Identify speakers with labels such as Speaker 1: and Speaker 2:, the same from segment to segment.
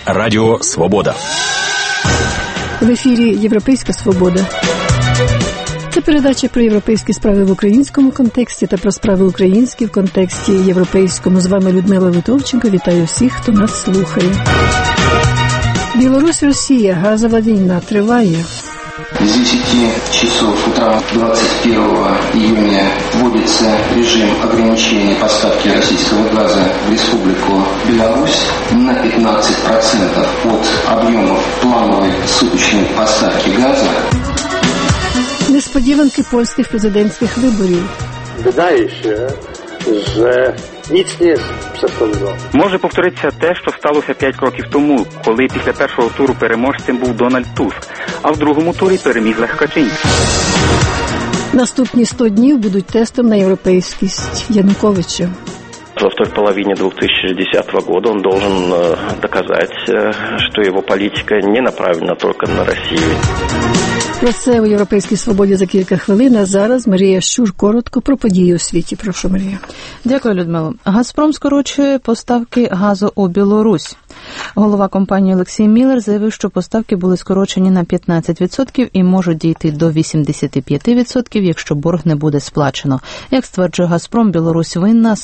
Speaker 1: Радіо Свобода.
Speaker 2: В ефірі «Європейська свобода». Це передача про європейські справи в українському контексті та про справи українські в контексті європейському. З вами Людмила Литовченко. Вітаю всіх, хто нас слухає. Білорусь-Росія. Газова війна триває.
Speaker 3: С 10 часов утра 21 июня вводится режим ограничения поставки российского газа в Республику Беларусь на 15% от объемов плановой суточной поставки газа.
Speaker 2: Несподіванки польських президентських виборів.
Speaker 4: Wydaje się, że nic nie jest przesądzone.
Speaker 5: Може повторитися те, що сталося 5 років тому, коли після першого туру переможцем був Дональд Туск, а в другому турі переміг Лех Качинський.
Speaker 2: Наступні 100 днів будуть тестом на європейськість Януковича.
Speaker 6: Во второй половине 2010 года он должен доказать, что его политика не направлена только на Россию.
Speaker 2: Про це у «Європейській свободі» за кілька хвилин, а зараз Марія Щур коротко про події у світі. Прошу, Марія.
Speaker 7: Дякую, Людмило. «Газпром» скорочує поставки газу у Білорусь. Голова компанії Олексій Міллер заявив, що поставки були скорочені на 15% і можуть дійти до 85%, якщо борг не буде сплачено. Як стверджує «Газпром», Білорусь винна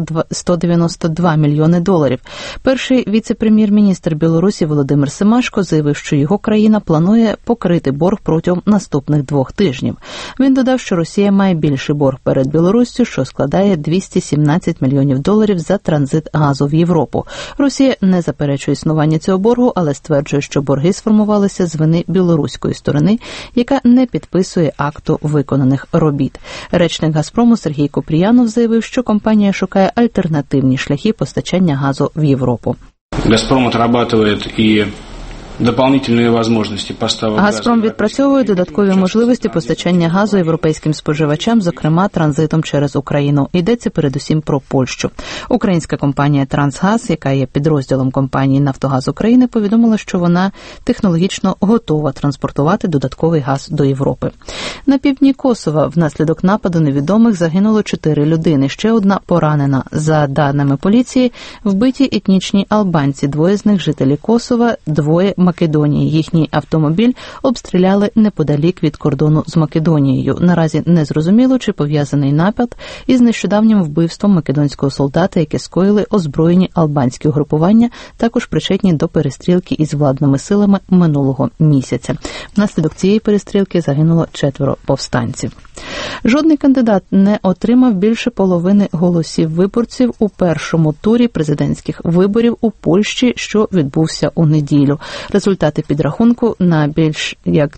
Speaker 7: $192 мільйони. Перший віце-прем'єр-міністр Білорусі Володимир Семашко заявив, що його країна планує покрити борг протягом наступних 2 тижнів. Він додав, що Росія має більший борг перед Білоруссю, що складає $217 мільйонів за транзит газу в Європу. Росія не заперечує існування цього боргу, але стверджує, що борги сформувалися з вини білоруської сторони, яка не підписує акту виконаних робіт. Речник «Газпрому» Сергій Купріянов заявив, що компанія шукає альтернативні шляхи постачання газу в Європу.
Speaker 8: «Газпром» отрабатывает и дополнительные возможности поставок газу.
Speaker 7: «Газпром» відпрацьовує додаткові можливості постачання газу європейським споживачам, зокрема транзитом через Україну. Йдеться передусім про Польщу. Українська компанія «Трансгаз», яка є підрозділом компанії «Нафтогаз України», повідомила, що вона технологічно готова транспортувати додатковий газ до Європи. На півдні Косова внаслідок нападу невідомих загинуло 4 людини, ще одна поранена. За даними поліції, вбиті етнічні албанці, 2 з них жителі Косова, 2 Македонії. Їхній автомобіль обстріляли неподалік від кордону з Македонією. Наразі не зрозуміло, чи пов'язаний напад із нещодавнім вбивством македонського солдата, яке скоїли озброєні албанські угрупування, також причетні до перестрілки із владними силами минулого місяця. Внаслідок цієї перестрілки загинуло 4 повстанців. Жодний кандидат не отримав більше половини голосів виборців у першому турі президентських виборів у Польщі, що відбувся у неділю. Результати підрахунку на більш як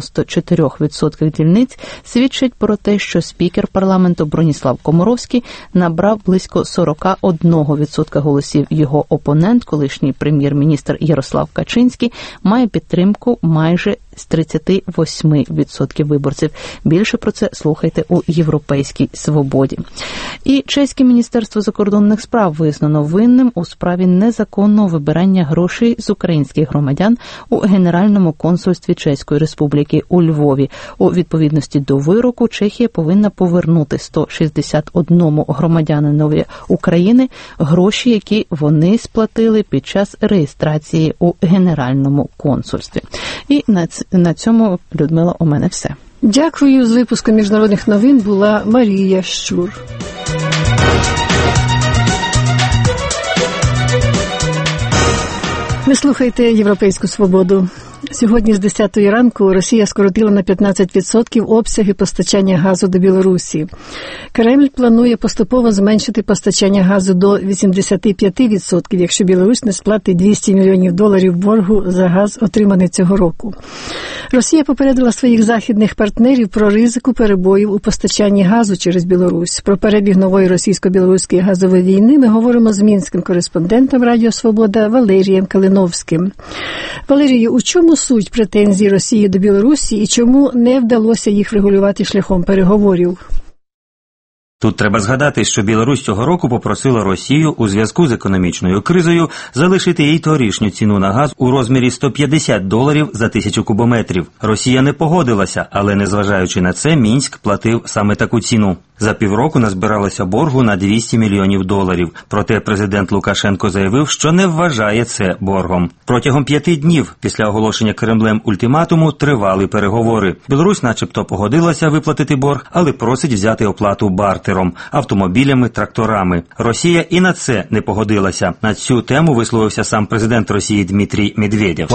Speaker 7: 94% дільниць свідчать про те, що спікер парламенту Броніслав Комаровський набрав близько 41% голосів. Його опонент, колишній прем'єр-міністр Ярослав Качинський, має підтримку майже з 38% виборців. Більше про це слухайте у «Європейській свободі». І чеське міністерство закордонних справ визнано винним у справі незаконного вибирання грошей з українських громадян у Генеральному консульстві Чеської Республіки у Львові. У відповідності до вироку Чехія повинна повернути 161 громадянинові України гроші, які вони сплатили під час реєстрації у Генеральному консульстві. І на цьому, Людмила, у мене все.
Speaker 2: Дякую. З випуску міжнародних новин була Марія Щур. Ви слухаєте «Європейську свободу». Сьогодні з 10 ранку Росія скоротила на 15% обсяги постачання газу до Білорусі. Кремль планує поступово зменшити постачання газу до 85%, якщо Білорусь не сплатить $200 мільйонів боргу за газ, отриманий цього року. Росія попередила своїх західних партнерів про ризику перебоїв у постачанні газу через Білорусь. Про перебіг нової російсько-білоруської газової війни ми говоримо з мінським кореспондентом Радіо Свобода Валерієм Калиновським. Валерію, у чому суть претензій Росії до Білорусі і чому не вдалося їх врегулювати шляхом переговорів?
Speaker 9: Тут треба згадати, що Білорусь цього року попросила Росію у зв'язку з економічною кризою залишити їй торішню ціну на газ у розмірі $150 за 1000 кубометрів. Росія не погодилася, але незважаючи на це, Мінськ платив саме таку ціну. За півроку назбиралося боргу на $200 мільйонів. Проте президент Лукашенко заявив, що не вважає це боргом. Протягом 5 днів після оголошення Кремлем ультиматуму тривали переговори. Білорусь начебто погодилася виплатити борг, але просить взяти оплату бартером – автомобілями, тракторами. Росія і на це не погодилася. На цю тему висловився сам президент Росії Дмитрій Медведєв.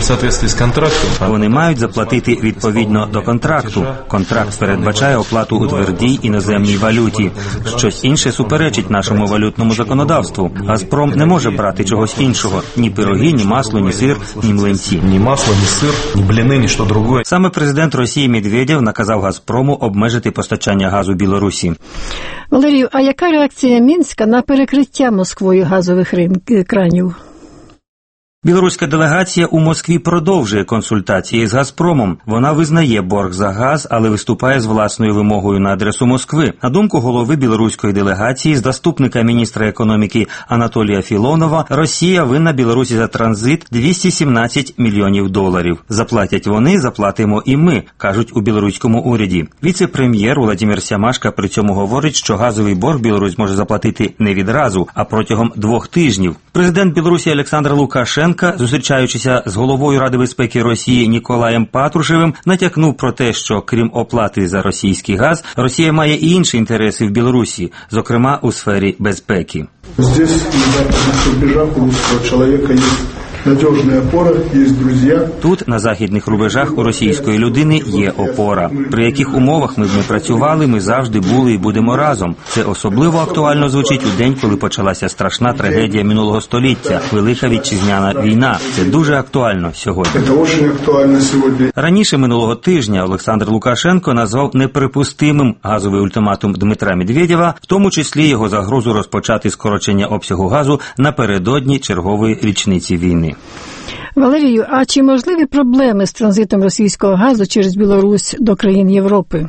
Speaker 9: Вони мають заплатити відповідно до контракту. Контракт передбачає оплату у твердій іноземній валюті. Щось інше суперечить нашому валютному законодавству. «Газпром» не може брати чогось іншого. Ні пироги, ні масло, ні сир, ні млинці.
Speaker 1: Ні масло, ні сир, ні бліни, ні що друге.
Speaker 9: Саме президент Росії Медведєв наказав «Газпрому» обмежити постачання газу Білорусі.
Speaker 2: Валерію, а яка реакція Мінська на перекриття Москвою газових кранів?
Speaker 9: Білоруська делегація у Москві продовжує консультації з «Газпромом». Вона визнає борг за газ, але виступає з власною вимогою на адресу Москви. На думку голови білоруської делегації, заступника міністра економіки Анатолія Філонова, Росія винна Білорусі за транзит $217 мільйонів. Заплатять вони, заплатимо і ми, кажуть у білоруському уряді. Віце-прем'єр Владимир Сямашка при цьому говорить, що газовий борг Білорусь може заплатити не відразу, а протягом 2 тижнів. Президент Білорусі Олександр Лукашенко, зустрічаючися з головою Ради безпеки Росії Ніколаєм Патрушевим, натякнув про те, що крім оплати за російський газ, Росія має і інші інтереси в Білорусі, зокрема у сфері безпеки.
Speaker 10: Здесь, на западних рубежах, у русского человека есть надежная опора, есть друзья.
Speaker 9: Тут, на західних рубежах, у російської людини є опора. При яких умовах ми б не працювали, ми завжди були і будемо разом. Це особливо актуально звучить у день, коли почалася страшна трагедія минулого століття – Велика Вітчизняна війна. Це дуже актуально сьогодні.
Speaker 10: Це дуже актуально сьогодні.
Speaker 9: Раніше минулого тижня Олександр Лукашенко назвав неприпустимим газовий ультиматум Дмитра Медведєва, в тому числі його загрозу розпочати скорочення обсягу газу напередодні чергової річниці війни.
Speaker 2: Валерію, а чи можливі проблеми з транзитом російського газу через Білорусь до країн Європи?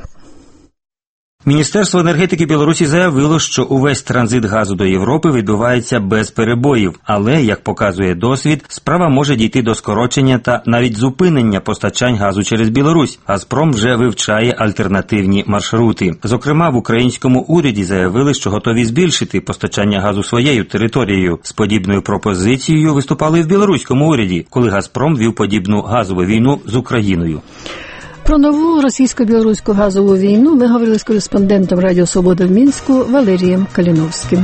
Speaker 9: Міністерство енергетики Білорусі заявило, що увесь транзит газу до Європи відбувається без перебоїв, але, як показує досвід, справа може дійти до скорочення та навіть зупинення постачань газу через Білорусь. «Газпром» вже вивчає альтернативні маршрути. Зокрема, в українському уряді заявили, що готові збільшити постачання газу своєю територією. З подібною пропозицією виступали в білоруському уряді, коли «Газпром» вів подібну газову війну з Україною.
Speaker 2: Про нову російсько-білоруську газову війну ми говорили з кореспондентом Радіо Свобода в Мінську Валерієм Каліновським.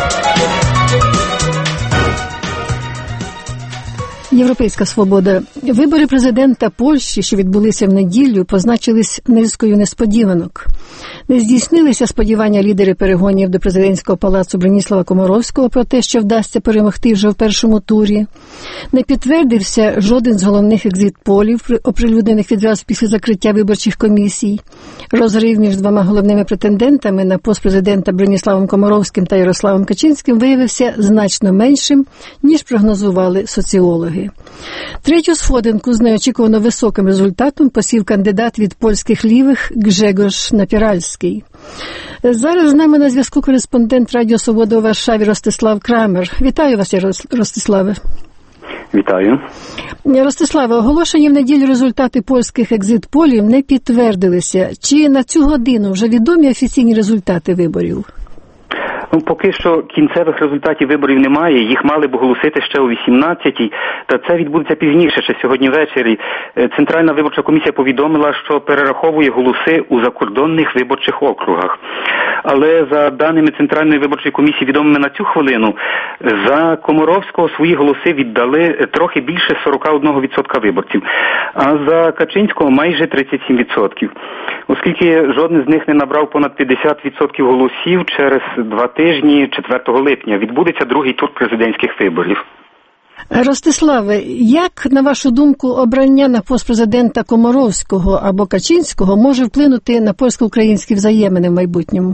Speaker 2: Європейська свобода. Вибори президента Польщі, що відбулися в неділю, позначились низкою несподіванок. Не здійснилися сподівання лідери перегонів до президентського палацу Броніслава Комаровського про те, що вдасться перемогти вже в першому турі. Не підтвердився жоден з головних екзит-полів, оприлюднених відразу після закриття виборчих комісій. Розрив між 2 головними претендентами на пост президента Броніславом Комаровським та Ярославом Качинським виявився значно меншим, ніж прогнозували соціологи. Третю сходинку з неочікувано високим результатом посів кандидат від польських лівих Гжегош Напіральський. Зараз з нами на зв'язку кореспондент Радіо Свобода у Варшаві Ростислав Крамер. Вітаю вас, Ростиславе.
Speaker 5: Вітаю.
Speaker 2: Ростиславе, оголошені в неділю результати польських екзит-полів не підтвердилися. Чи на цю годину вже відомі офіційні результати виборів?
Speaker 5: Поки що кінцевих результатів виборів немає, їх мали б оголосити ще о 18-й, та це відбудеться пізніше, ще сьогодні ввечері. Центральна виборча комісія повідомила, що перераховує голоси у закордонних виборчих округах. Але за даними Центральної виборчої комісії, відомими на цю хвилину, за Комаровського свої голоси віддали трохи більше 41% виборців, а за Качинського майже 37%. Оскільки жоден з них не набрав понад 50% голосів, через 2 тижні, 4 липня, відбудеться другий тур президентських виборів.
Speaker 2: Ростиславе, як, на вашу думку, обрання на пост президента Комаровського або Качинського може вплинути на польсько-українські взаємини в майбутньому?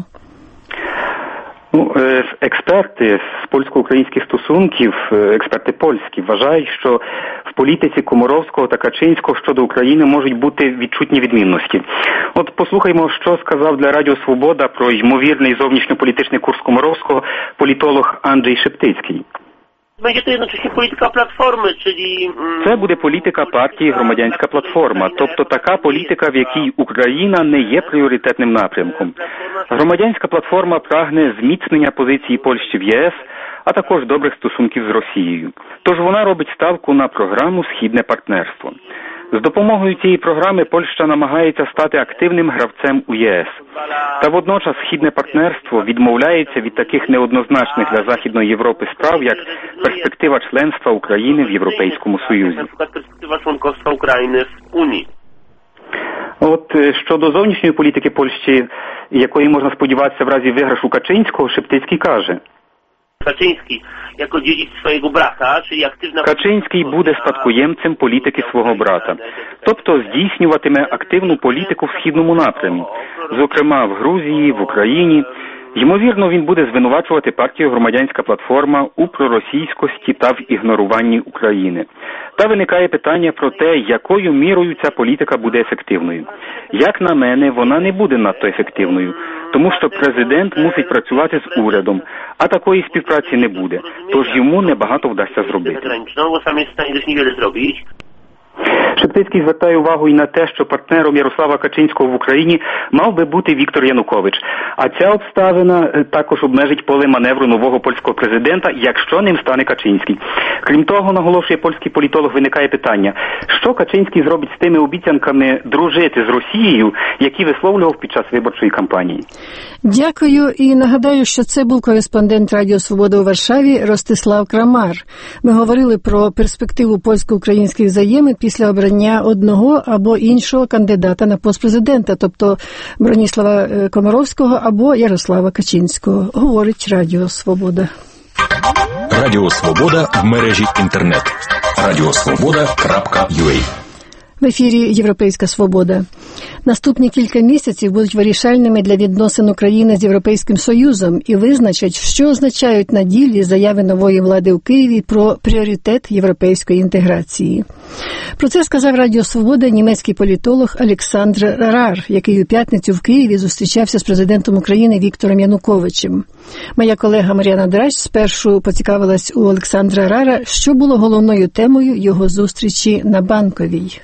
Speaker 5: Експерти з польсько-українських стосунків, експерти польські, вважають, що в політиці Комаровського та Качинського щодо України можуть бути відчутні відмінності. От послухаймо, що сказав для Радіо Свобода про ймовірний зовнішньополітичний курс Комаровського політолог Анджей Шептицький.
Speaker 4: Będzie to jednocześnie polityka Platformy, czyli...
Speaker 5: Це буде політика партії «Громадянська платформа», тобто така політика, в якій Україна не є пріоритетним напрямком. Громадянська платформа прагне зміцнення позиції Польщі в ЄС, а також добрих стосунків з Росією. Тож вона робить ставку на програму «Східне партнерство». З допомогою цієї програми Польща намагається стати активним гравцем у ЄС. Та водночас Східне партнерство відмовляється від таких неоднозначних для Західної Європи справ, як перспектива членства України в Європейському Союзі.
Speaker 4: Перспектива членства України в Унії.
Speaker 5: От щодо зовнішньої політики Польщі, якої можна сподіватися в разі виграшу Качинського, Шептицький каже:
Speaker 4: Качинський, як dziedzic swojego brata, czyli aktywna...
Speaker 5: Качинський буде спадкоємцем політики свого брата, тобто здійснюватиме активну політику в східному напрямі, зокрема в Грузії, в Україні. Ймовірно, він буде звинувачувати партію «Громадянська платформа» у проросійськості та в ігноруванні України. Та виникає питання про те, якою мірою ця політика буде ефективною. Як на мене, вона не буде надто ефективною, тому що президент мусить працювати з урядом, а такої співпраці не буде, тож йому небагато вдасться зробити. Шептицький звертає увагу і на те, що партнером Ярослава Качинського в Україні мав би бути Віктор Янукович. А ця обставина також обмежить поле маневру нового польського президента, якщо ним стане Качинський. Крім того, наголошує польський політолог, виникає питання, що Качинський зробить з тими обіцянками дружити з Росією, які висловлював під час виборчої кампанії.
Speaker 2: Дякую і нагадаю, що це був кореспондент Радіо Свобода у Варшаві Ростислав Крамар. Ми говорили про перспективу польсько-українських взаємин після обрання одного або іншого кандидата на пост президента, тобто Броніслава Комаровського або Ярослава Качинського. Говорить Радіо Свобода.
Speaker 11: Радіо Свобода в мережі інтернет. radiosvoboda.ua.
Speaker 2: В ефірі «Європейська свобода». Наступні кілька місяців будуть вирішальними для відносин України з Європейським Союзом і визначать, що означають на ділі заяви нової влади у Києві про пріоритет європейської інтеграції. Про це сказав Радіо Свобода німецький політолог Олександр Рар, який у п'ятницю в Києві зустрічався з президентом України Віктором Януковичем. Моя колега Мар'яна Драч спершу поцікавилась у Олександра Рара, що було головною темою його зустрічі на Банковій.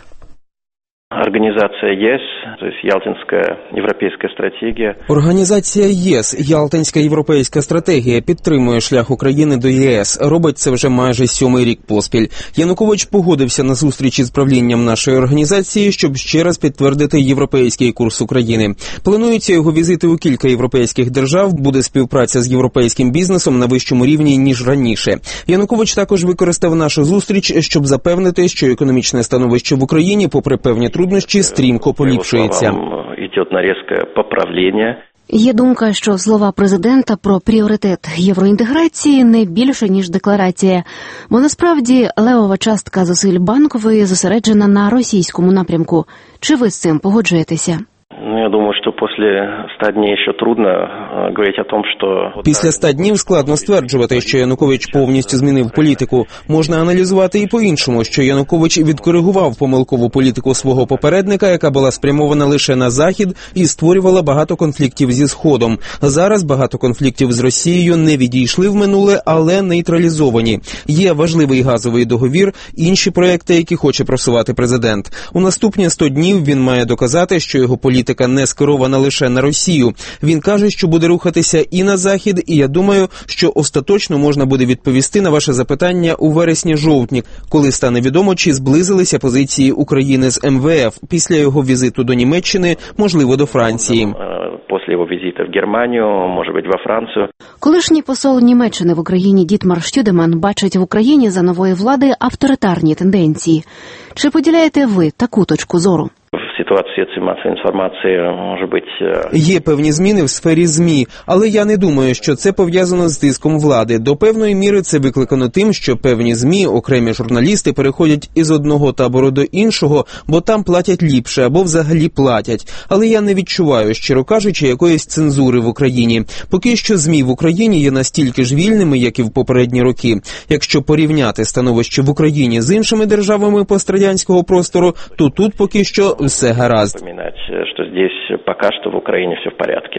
Speaker 6: Организация ЕС, то есть Ялтинская европейская стратегия.
Speaker 12: Організація ЄС, Ялтинська європейська стратегія, підтримує шлях України до ЄС. Робить це вже майже 7-й рік поспіль. Янукович погодився на зустрічі з правлінням нашої організації, щоб ще раз підтвердити європейський курс України. Плануються його візити у кілька європейських держав, буде співпраця з європейським бізнесом на вищому рівні, ніж раніше. Янукович також використав нашу зустріч, щоб запевнити, що економічне становище в Україні, попри певні труднощі, стрімко поліпшується.
Speaker 6: Йде на різке поправлення.
Speaker 13: Є думка, що слова президента про пріоритет євроінтеграції не більше, ніж декларація. Бо насправді левова частка зусиль Банкової зосереджена на російському напрямку. Чи ви з цим погоджуєтеся?
Speaker 6: Я думаю, що після 100 днів ще трудно говорити о том, що...
Speaker 12: Після 100 днів складно стверджувати, що Янукович повністю змінив політику. Можна аналізувати і по-іншому, що Янукович відкоригував помилкову політику свого попередника, яка була спрямована лише на Захід і створювала багато конфліктів зі Сходом. Зараз багато конфліктів з Росією не відійшли в минуле, але нейтралізовані. Є важливий газовий договір, інші проекти, які хоче просувати президент. У наступні 100 днів він має доказати, що його політика не скерована лише на Росію. Він каже, що буде рухатися і на Захід, і я думаю, що остаточно можна буде відповісти на ваше запитання у вересні-жовтні, коли стане відомо, чи зблизилися позиції України з МВФ після його візиту до Німеччини, можливо, до Франції.
Speaker 6: Після його візиту в Германію, може бути, во Францію.
Speaker 13: Колишній посол Німеччини в Україні Дітмар Штюдеман бачить в Україні за нової влади авторитарні тенденції. Чи поділяєте ви таку точку зору?
Speaker 6: Ситуація масової інформації може бути...
Speaker 12: Є певні зміни в сфері ЗМІ, але я не думаю, що це пов'язано з тиском влади. До певної міри це викликано тим, що певні ЗМІ, окремі журналісти переходять із одного табору до іншого, бо там платять ліпше або взагалі платять. Але я не відчуваю, щиро кажучи, якоїсь цензури в Україні. Поки що ЗМІ в Україні є настільки ж вільними, як і в попередні роки. Якщо порівняти становище в Україні з іншими державами пострадянського простору, то тут поки що все гаразд.
Speaker 6: Що здесь поки що в Україні все в порядку.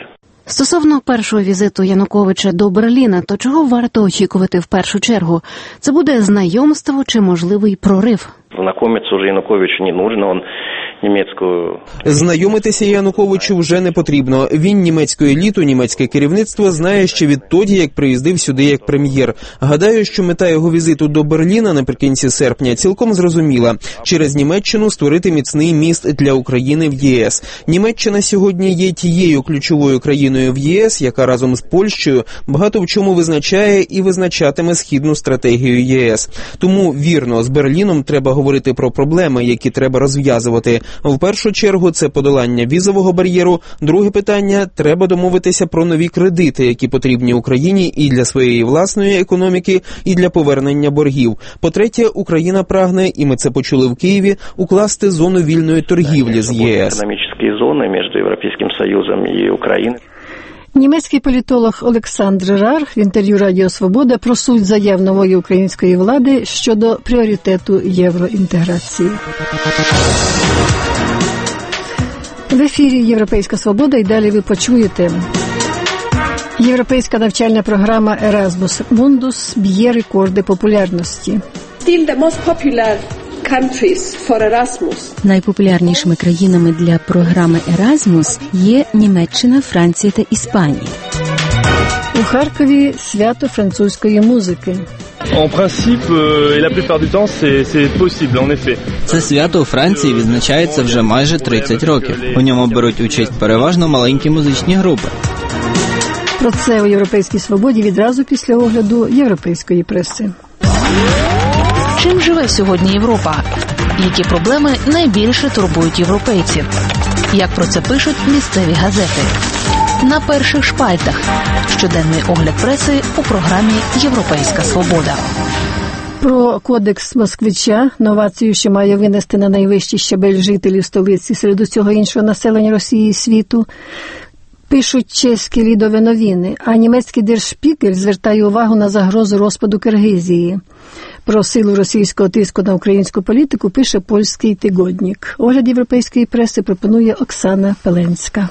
Speaker 13: Стосовно першого візиту Януковича до Берліна, то чого варто очікувати в першу чергу? Це буде знайомство чи можливий прорив?
Speaker 6: Знайомитися уже Януковичу не нужно, он німецькою...
Speaker 12: Знайомитися Януковичу вже не потрібно. Він німецьку еліту, німецьке керівництво знає ще відтоді, як приїздив сюди як прем'єр. Гадаю, що мета його візиту до Берліна наприкінці серпня цілком зрозуміла. Через Німеччину створити міцний міст для України в ЄС. Німеччина сьогодні є тією ключовою країною в ЄС, яка разом з Польщею багато в чому визначає і визначатиме східну стратегію ЄС. Тому, вірно, з Берліном треба говорити про проблеми, які треба розв'язувати. В першу чергу це подолання візового бар'єру. Друге питання – треба домовитися про нові кредити, які потрібні Україні і для своєї власної економіки, і для повернення боргів. По-третє, Україна прагне, і ми це почули в Києві, укласти зону вільної торгівлі з ЄС.
Speaker 6: Економічні зони між Європейським Союзом і Україною.
Speaker 2: Німецький політолог Олександр Рар в інтерв'ю Радіо Свобода про суть заяв нової української влади щодо пріоритету євроінтеграції. В ефірі «Європейська свобода» і далі ви почуєте. Європейська навчальна програма Erasmus Mundus б'є рекорди популярності.
Speaker 14: Still the most popular countries for Erasmus.
Speaker 15: Найпопулярнішими країнами для програми Erasmus є Німеччина, Франція та Іспанія.
Speaker 2: У Харкові свято французької музики.
Speaker 16: En principe, et la plupart du temps, c'est possible, en effet.
Speaker 17: Це свято у Франції відзначається вже майже 30 років. У ньому беруть участь переважно маленькі музичні групи.
Speaker 2: Про це у «Європейській свободі» відразу після огляду європейської преси.
Speaker 7: Чим живе сьогодні Європа? Які проблеми найбільше турбують європейців? Як про це пишуть місцеві газети? На перших шпальтах. Щоденний огляд преси у програмі «Європейська свобода».
Speaker 2: Про кодекс москвича, новацію, що має винести на найвищий щабель жителів столиці серед усього іншого населення Росії і світу, пишуть чеські лідові новини, а німецький Der Spiegel звертає увагу на загрозу розпаду Киргизії. Про силу російського тиску на українську політику пише польський тигодник. Огляд європейської преси пропонує Оксана Пеленська.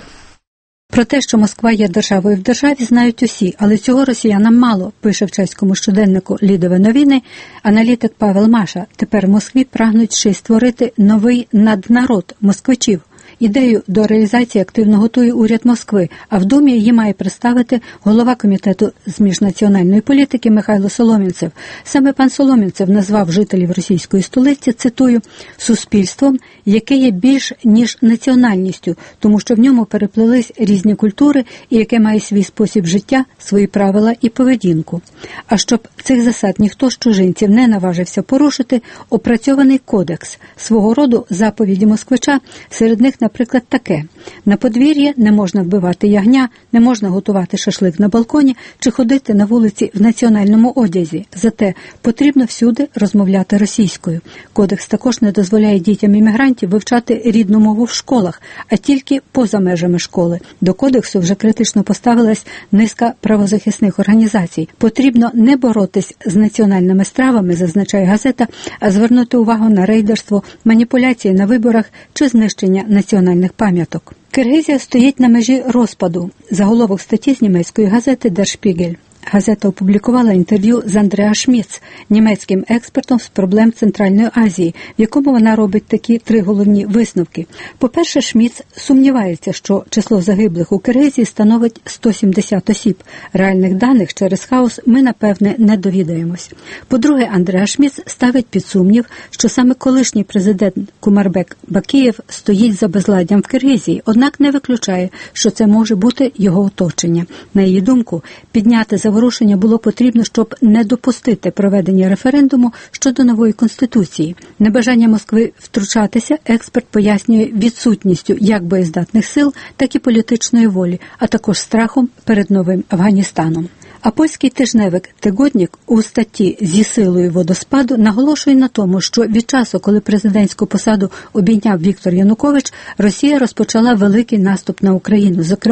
Speaker 18: Про те, що Москва є державою в державі, знають усі, але цього росіянам мало, пише в чеському щоденнику «Лідові новини» аналітик Павел Маша. Тепер в Москві прагнуть ще й створити новий наднарод москвичів. Ідею до реалізації активно готує уряд Москви, а в Думі її має представити голова комітету з міжнаціональної політики Михайло Соломінцев. Саме пан Соломінцев назвав жителів російської столиці, цитую, «суспільством, яке є більш ніж національністю, тому що в ньому переплились різні культури і яке має свій спосіб життя, свої правила і поведінку. А щоб цих засад ніхто з чужинців не наважився порушити, опрацьований кодекс, свого роду заповіді москвича, серед них, наприклад, таке. На подвір'ї не можна вбивати ягня, не можна готувати шашлик на балконі чи ходити на вулиці в національному одязі. Зате потрібно всюди розмовляти російською. Кодекс також не дозволяє дітям іммігрантів вивчати рідну мову в школах, а тільки поза межами школи. До кодексу вже критично поставилась низка правозахисних організацій. Потрібно не боротись з національними стравами, зазначає газета, а звернути увагу на рейдерство, маніпуляції на виборах чи знищення національних пам'яток. Киргизія стоїть на межі розпаду. Заголовок статті з німецької газети Der Spiegel. Газета опублікувала інтерв'ю з Андреа Шміц, німецьким експертом з проблем Центральної Азії, в якому вона робить такі три головні висновки. По-перше, Шміц сумнівається, що число загиблих у Киргизії становить 170 осіб. Реальних даних через хаос ми, напевне, не довідаємось. По-друге, Андреа Шміц ставить під сумнів, що саме колишній президент Кумарбек Бакієв стоїть за безладдям в Киргизії, однак не виключає, що це може бути його оточення. На її думку, підняти заворушення було потрібно, щоб не допустити проведення референдуму щодо нової конституції. Небажання Москви втручатися експерт пояснює відсутністю як боєздатних сил, так і політичної волі, а також страхом перед новим Афганістаном. А польський тижневик «Тигодник» у статті «Зі силою водоспаду» наголошує на тому, що від часу, коли президентську посаду обійняв Віктор Янукович, Росія розпочала великий наступ на Україну, зокрема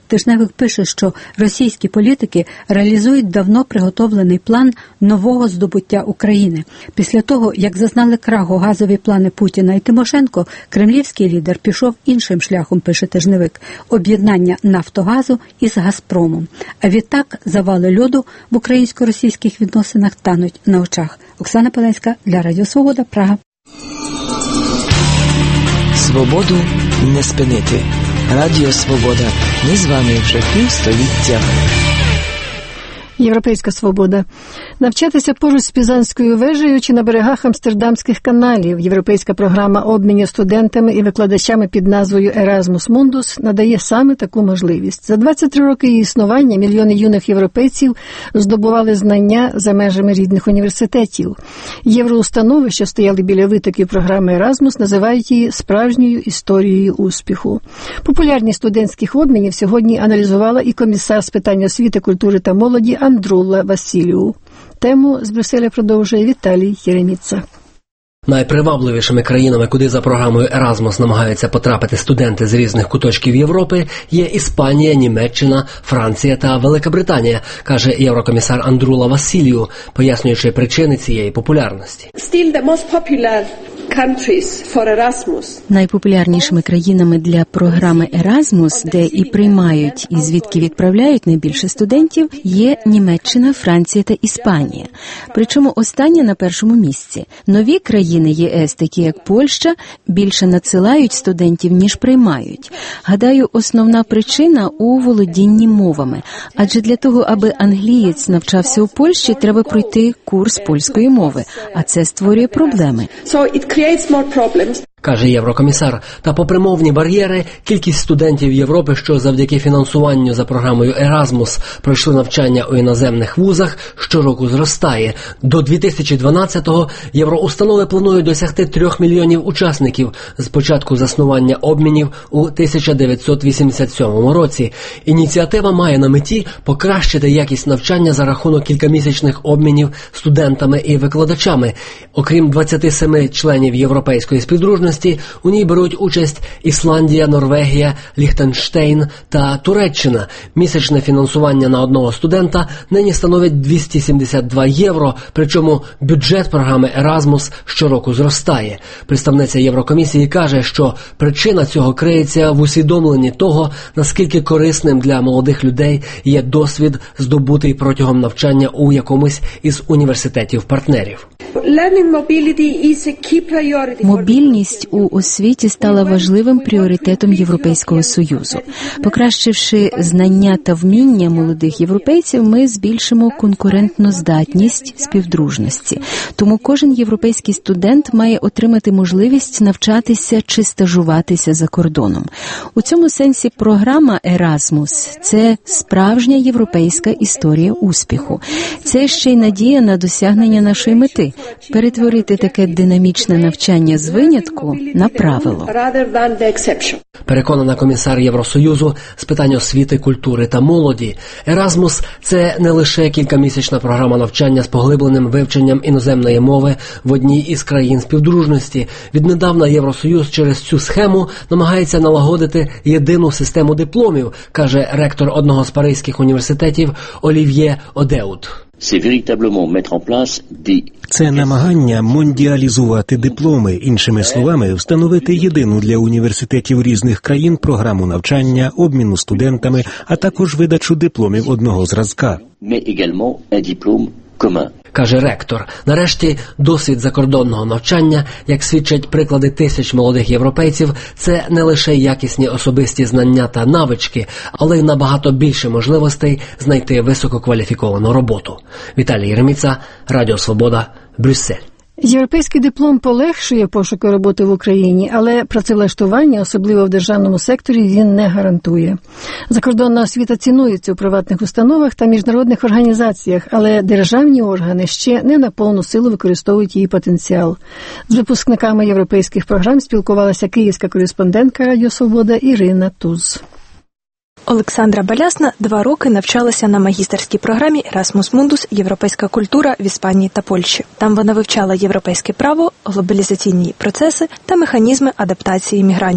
Speaker 18: Тижневик пише, що російські політики реалізують давно приготовлений план нового здобуття України. Після того, як зазнали краху газові плани Путіна і Тимошенко, кремлівський лідер пішов іншим шляхом, пише Тижневик – об'єднання «Нафтогазу» із «Газпромом». А відтак завали льоду в українсько-російських відносинах тануть на очах. Оксана Палецька для Радіо Свобода, Прага.
Speaker 19: Свободу не спинити. Радіо Свобода. Ми з вами вже півстоліття.
Speaker 2: Європейська свобода. Навчатися поруч з Пізанською вежею чи на берегах Амстердамських каналів. Європейська програма обмінів студентами і викладачами під назвою Erasmus Mundus надає саме таку можливість. За 23 роки її існування мільйони юних європейців здобували знання за межами рідних університетів. Євроустанови, що стояли біля витоків програми Erasmus, називають її справжньою історією успіху. Популярність студентських обмінів сьогодні аналізувала і комісар з питань освіти, культури та молоді Андрулла Василіу. Тему з Брюсселя продовжує Віталій Єреміца.
Speaker 20: Найпривабливішими країнами, куди за програмою Erasmus намагаються потрапити студенти з різних куточків Європи, є Іспанія, Німеччина, Франція та Велика Британія, каже єврокомісар Андрулла Василіу, пояснюючи причини цієї популярності.
Speaker 15: Найпопулярнішими країнами для програми Erasmus, де і приймають, і звідки відправляють найбільше студентів, є Німеччина, Франція та Іспанія. Причому остання на першому місці. Нові країни ЄС, такі як Польща, більше надсилають студентів, ніж приймають. Гадаю, основна причина у володінні мовами. Адже для того, аби англієць навчався у Польщі, треба пройти курс польської мови, а це створює проблеми.
Speaker 20: Каже єврокомісар. Та попри мовні бар'єри, кількість студентів Європи, що завдяки фінансуванню за програмою Erasmus пройшли навчання у іноземних вузах, щороку зростає. До 2012-го євроустанови планують досягти 3 мільйонів учасників з початку заснування обмінів у 1987 році. Ініціатива має на меті покращити якість навчання за рахунок кількамісячних обмінів студентами і викладачами. Окрім 27 членів Європейської співдружності, у ній беруть участь Ісландія, Норвегія, Ліхтенштейн та Туреччина. Місячне фінансування на одного студента нині становить 272 євро, причому бюджет програми Erasmus щороку зростає. Представниця Єврокомісії каже, що причина цього криється в усвідомленні того, наскільки корисним для молодих людей є досвід, здобутий протягом навчання у якомусь із університетів-партнерів.
Speaker 15: Мобільність у освіті стала важливим пріоритетом Європейського Союзу. Покращивши знання та вміння молодих європейців, ми збільшимо конкурентну здатність співдружності. Тому кожен європейський студент має отримати можливість навчатися чи стажуватися за кордоном. У цьому сенсі програма Erasmus – це справжня європейська історія успіху. Це ще й надія на досягнення нашої мети – перетворити таке динамічне навчання з винятку на правило.
Speaker 20: Переконана комісар Євросоюзу з питань освіти, культури та молоді. Erasmus – це не лише кількамісячна програма навчання з поглибленим вивченням іноземної мови в одній із країн співдружності. Віднедавна Євросоюз через цю схему намагається налагодити єдину систему дипломів, каже ректор одного з паризьких університетів Олів'є Одеут.
Speaker 21: Це намагання мондіалізувати дипломи, іншими словами, встановити єдину для університетів різних країн програму навчання, обміну студентами, а також видачу дипломів одного зразка.
Speaker 20: Каже ректор. Нарешті, досвід закордонного навчання, як свідчать приклади тисяч молодих європейців, це не лише якісні особисті знання та навички, але й набагато більше можливостей знайти висококваліфіковану роботу. Віталій Єреміца, Радіо Свобода, Брюссель.
Speaker 2: Європейський диплом полегшує пошуки роботи в Україні, але працевлаштування, особливо в державному секторі, він не гарантує. Закордонна освіта цінується у приватних установах та міжнародних організаціях, але державні органи ще не на повну силу використовують її потенціал. З випускниками європейських програм спілкувалася київська кореспондентка Радіо Свобода Ірина Туз.
Speaker 22: Олександра Балясна 2 роки навчалася на магістерській програмі Erasmus Mundus «Європейська культура» в Іспанії та Польщі. Там вона вивчала європейське право, глобалізаційні процеси та механізми адаптації мігрантів.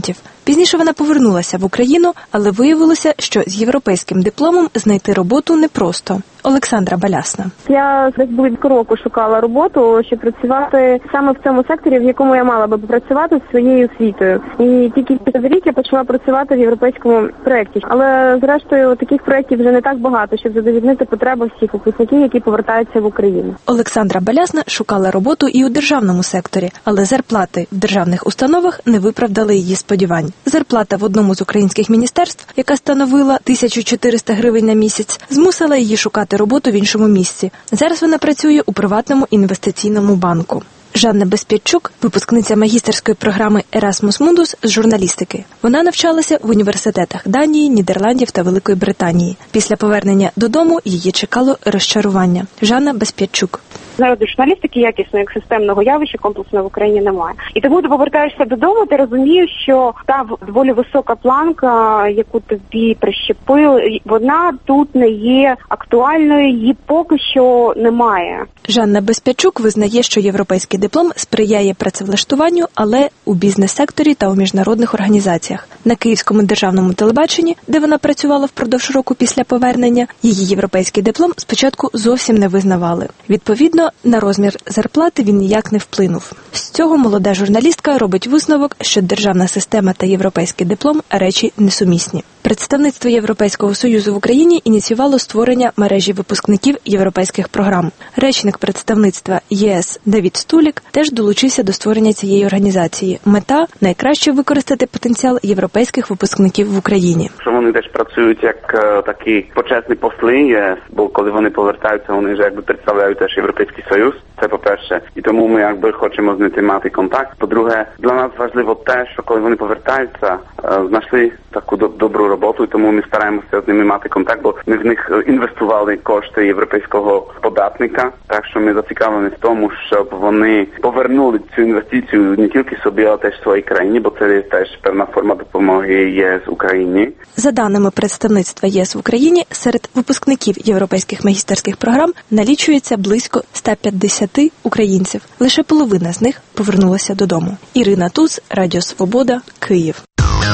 Speaker 22: Пізніше вона повернулася в Україну, але виявилося, що з європейським дипломом знайти роботу непросто. Олександра Балясна.
Speaker 3: Я десь близько року шукала роботу, щоб працювати саме в цьому секторі, в якому я мала би працювати з своєю освітою. І тільки через рік я почала працювати в європейському проєкті. Але, зрештою, таких проєктів вже не так багато, щоб задовольнити потреби всіх випускників, які повертаються в Україну.
Speaker 22: Олександра Балясна шукала роботу і у державному секторі, але зарплати в державних установах не виправдали її сподівань. Зарплата в одному з українських міністерств, яка становила 1400 гривень на місяць, змусила її шукати роботу в іншому місці. Зараз вона працює у приватному інвестиційному банку. Жанна Безпєтчук, випускниця магістерської програми Erasmus Mundus з журналістики. Вона навчалася в університетах Данії, Нідерландів та Великої Британії. Після повернення додому її чекало розчарування. Жанна Безпєтчук.
Speaker 8: Народу журналістики якісного, як системного явища комплексного в Україні немає. І тому ти повертаєшся додому, ти розумієш, що та доволі висока планка, яку тобі прищепили, вона тут не є актуальною, її поки що немає.
Speaker 22: Жанна Безпєтчук визнає, що європейський диплом сприяє працевлаштуванню, але у бізнес-секторі та у міжнародних організаціях. На Київському державному телебаченні, де вона працювала впродовж року після повернення, її європейський диплом спочатку зовсім не визнавали. Відповідно, на розмір зарплати він ніяк не вплинув. З цього молода журналістка робить висновок, що державна система та європейський диплом – речі несумісні. Представництво Європейського Союзу в Україні ініціювало створення мережі випускників європейських програм. Речник представництва ЄС Давід Стулік теж долучився до створення цієї організації. Мета – найкраще використати потенціал європейських випускників в Україні.
Speaker 23: Вони теж працюють як такі почесні посли ЄС, бо коли вони повертаються, вони вже представляють теж Європейський Союз. Це по-перше. І тому ми хочемо з ними мати контакт. По-друге, для нас важливо те, що коли вони повертаються, знайшли таку добру роботу, і тому ми стараємося з ними мати контакт, бо ми в них інвестували кошти європейського податника. Так що ми зацікавлені в тому, щоб вони повернули цю інвестицію не тільки собі, а теж своїй країні, бо це теж певна форма допомоги ЄС Україні.
Speaker 22: За даними представництва ЄС в Україні, серед випускників європейських магістерських програм налічується близько 150 українців. Лише половина з них повернулася додому. Ірина Туз, Радіо Свобода, Київ.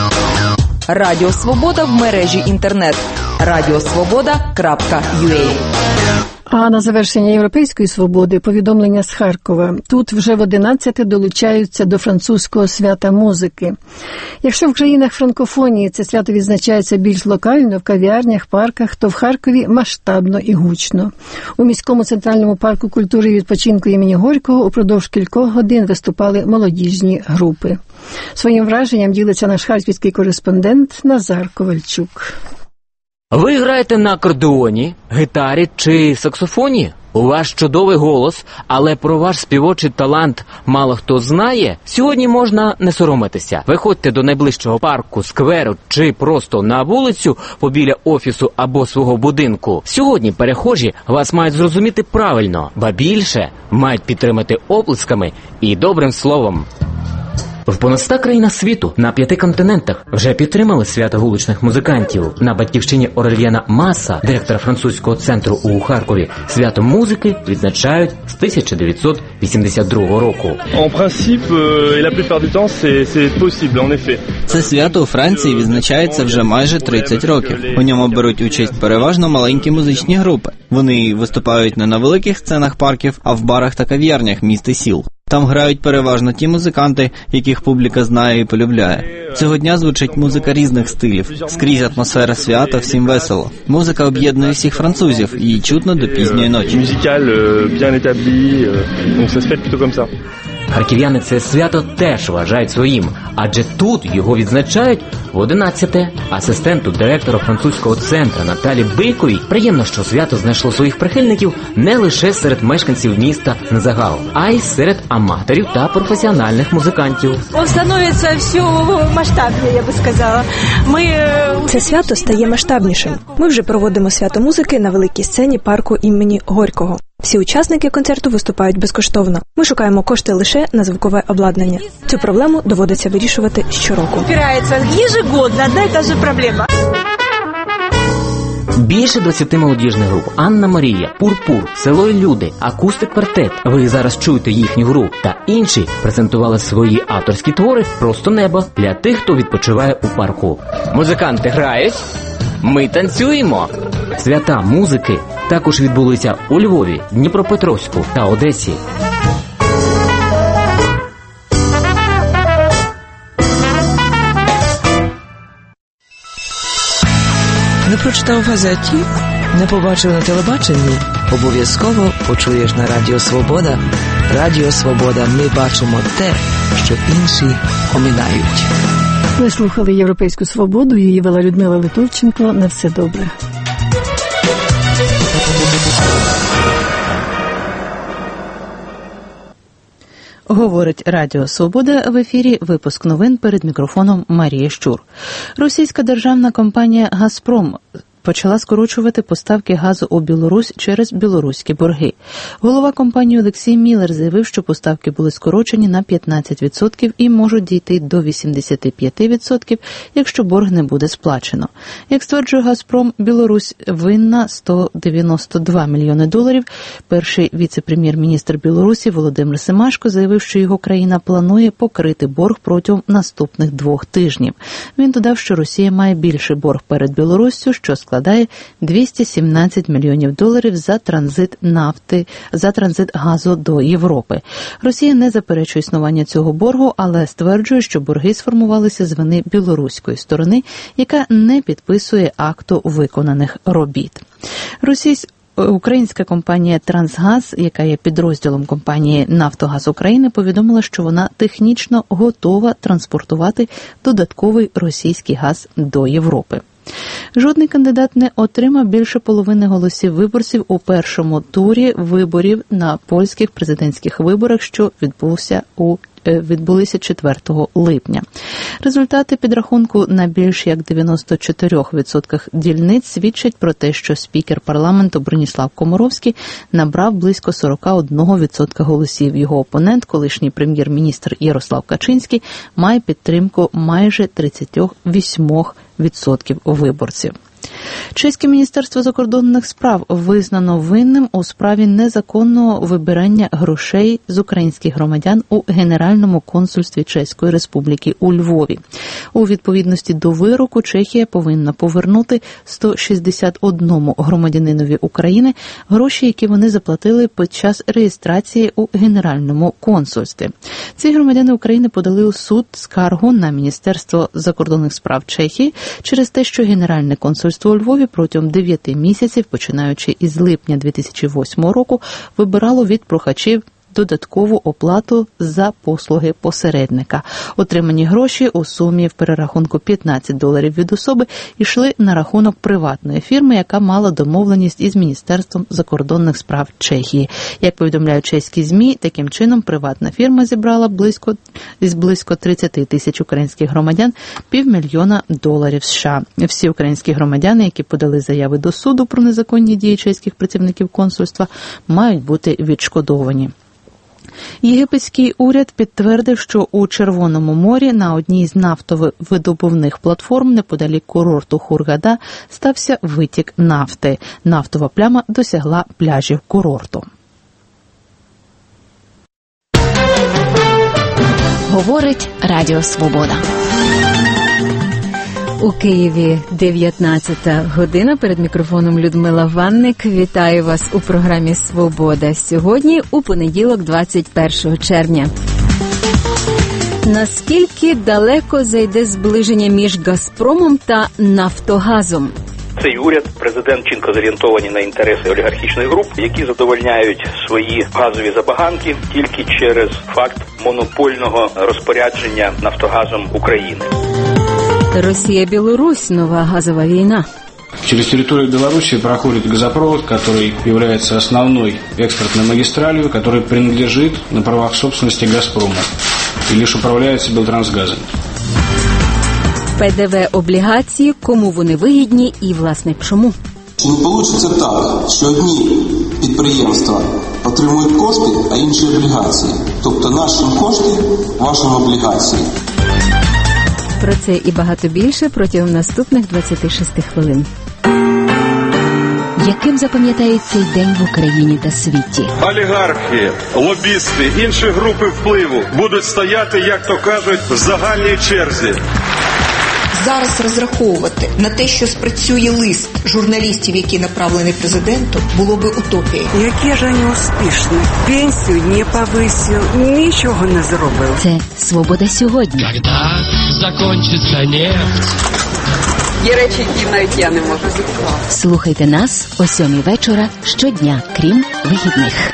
Speaker 24: Радіо Свобода в мережі інтернет. radiosvoboda.ua.
Speaker 2: А на завершення Європейської свободи повідомлення з Харкова. Тут вже в 11 долучаються до французького свята музики. Якщо в країнах франкофонії це свято відзначається більш локально, в кав'ярнях, парках, то в Харкові масштабно і гучно. У міському центральному парку культури і відпочинку імені Горького упродовж кількох годин виступали молодіжні групи. Своїм враженням ділиться наш харківський кореспондент Назар Ковальчук.
Speaker 25: Ви граєте на акордеоні, гітарі чи саксофоні? У вас чудовий голос, але про ваш співочий талант мало хто знає? Сьогодні можна не соромитися. Виходьте до найближчого парку, скверу чи просто на вулицю побіля офісу або свого будинку. Сьогодні перехожі вас мають зрозуміти правильно, ба більше мають підтримати оплесками і добрим словом. В понад 100 країнах світу на 5 континентах вже підтримали свято вуличних музикантів. На батьківщині Орельєна Маса, директора французького центру у Харкові, свято музики відзначають з 1982 року.
Speaker 16: En principe, et la plupart du temps, c'est possible, en effet.
Speaker 17: Це свято у Франції відзначається вже майже 30 років. У ньому беруть участь переважно маленькі музичні групи. Вони виступають не на великих сценах парків, а в барах та кав'ярнях міст і сіл. Там грають переважно ті музиканти, яких публіка знає і полюбляє. Цього дня звучить музика різних стилів. Скрізь атмосфера свята, всім весело. Музика об'єднує всіх французів, її чутно до пізньої ночі.
Speaker 25: Харків'яни це свято теж вважають своїм, адже тут його відзначають в 11-те. Асистенту директора французького центру Наталі Бийковій приємно, що свято знайшло своїх прихильників не лише серед мешканців міста на загал, а й серед аматорів та професіональних музикантів.
Speaker 26: Він становиться все масштабніше, я би сказала.
Speaker 22: Це свято стає масштабнішим. Ми вже проводимо свято музики на великій сцені парку імені Горького. Всі учасники концерту виступають безкоштовно. Ми шукаємо кошти лише на звукове обладнання. Цю проблему доводиться вирішувати щороку.
Speaker 26: Упирається ежегодно, одна і та ж проблема.
Speaker 25: Більше 20 молодіжних груп: Анна Марія, Пурпур, Село і Люди, Акустик Квартет. Ви зараз чуєте їхню гру та інші презентували свої авторські твори «Просто небо» для тих, хто відпочиває у парку. Музиканти грають, ми танцюємо. Свята музики також відбулися у Львові, Дніпропетровську та Одесі.
Speaker 19: Не прочитав в газеті? Не побачив на телебаченні? Обов'язково почуєш на Радіо Свобода. Радіо Свобода. Ми бачимо те, що інші оминають.
Speaker 2: Ви слухали «Європейську свободу», її вела Людмила Литовченко. На все добре.
Speaker 7: Говорить Радіо Свобода, в ефірі випуск новин, перед мікрофоном Марія Щур. Російська державна компанія «Газпром» почала скорочувати поставки газу у Білорусь через білоруські борги. Голова компанії Олексій Міллер заявив, що поставки були скорочені на 15% і можуть дійти до 85%, якщо борг не буде сплачено. Як стверджує «Газпром», Білорусь винна $192 мільйони. Перший віце-прем'єр-міністр Білорусі Володимир Семашко заявив, що його країна планує покрити борг протягом наступних 2 тижнів. Він додав, що Росія має більший борг перед Білоруссю, що складає $217 мільйонів за транзит газу до Європи. Росія не заперечує існування цього боргу, але стверджує, що борги сформувалися з вини білоруської сторони, яка не підписує акту виконаних робіт. Українська компанія «Трансгаз», яка є підрозділом компанії «Нафтогаз України», повідомила, що вона технічно готова транспортувати додатковий російський газ до Європи. Жодний кандидат не отримав більше половини голосів виборців у першому турі виборів на польських президентських виборах, що відбулися 4 липня. Результати підрахунку на більш як 94% дільниць свідчать про те, що спікер парламенту Броніслав Комаровський набрав близько 41% голосів. Його опонент, колишній прем'єр-міністр Ярослав Качинський, має підтримку майже 38% виборців. Чеське міністерство закордонних справ визнано винним у справі незаконного вибирання грошей з українських громадян у Генеральному консульстві Чеської Республіки у Львові. У відповідності до вироку Чехія повинна повернути 161 громадянинові України гроші, які вони заплатили під час реєстрації у Генеральному консульстві. Ці громадяни України подали у суд скаргу на Міністерство закордонних справ Чехії через те, що Генеральне консульство у Львові протягом 9 місяців, починаючи із липня 2008 року, вибирало від прохачів додаткову оплату за послуги посередника. Отримані гроші у сумі в перерахунку $15 від особи йшли на рахунок приватної фірми, яка мала домовленість із Міністерством закордонних справ Чехії. Як повідомляють чеські ЗМІ, таким чином приватна фірма зібрала близько 30 тисяч українських громадян $500,000 США. Всі українські громадяни, які подали заяви до суду про незаконні дії чеських працівників консульства, мають бути відшкодовані. Єгипетський уряд підтвердив, що у Червоному морі на одній з нафтовидобувних платформ неподалік курорту Хургада стався витік нафти. Нафтова пляма досягла пляжів курорту.
Speaker 13: Говорить Радіо Свобода.
Speaker 15: У Києві 19 година. Перед мікрофоном Людмила Ванник. Вітаю вас у програмі «Свобода». Сьогодні у понеділок, 21 червня. Наскільки далеко зайде зближення між «Газпромом» та «Нафтогазом»?
Speaker 1: Цей уряд, президент чітко зорієнтовані на інтереси олігархічних груп, які задовольняють свої газові забаганки тільки через факт монопольного розпорядження «Нафтогазом» України.
Speaker 15: Россия-Беларусь. Новая газовая война.
Speaker 4: Через территорию Беларуси проходит газопровод, который является основной экспортной магистралью, который принадлежит на правах собственности «Газпрому» и лишь управляется Белтрансгазом.
Speaker 15: ПДВ-облігації, кому вони вигідні і, власне, чому?
Speaker 5: Чи не вийде так, що одні підприємства отримують кошти, а інші облігації? Тобто наші кошти, ваші облігації.
Speaker 15: Про це і багато більше протягом наступних 26 хвилин. Яким запам'ятається цей день в Україні та світі?
Speaker 6: Олігархи, лобісти, інші групи впливу будуть стояти, як то кажуть, в загальній черзі.
Speaker 9: Зараз розраховувати на те, що спрацює лист журналістів, який направлений президенту, було би утопією.
Speaker 10: Які ж вони успішні? Пенсію не повисив, нічого не зробив.
Speaker 15: Це «Свобода сьогодні».
Speaker 11: Когда закончиться нефть.
Speaker 12: Є речі, які навіть я не можу зіпхати.
Speaker 15: Слухайте нас о 7 вечора щодня, крім вихідних.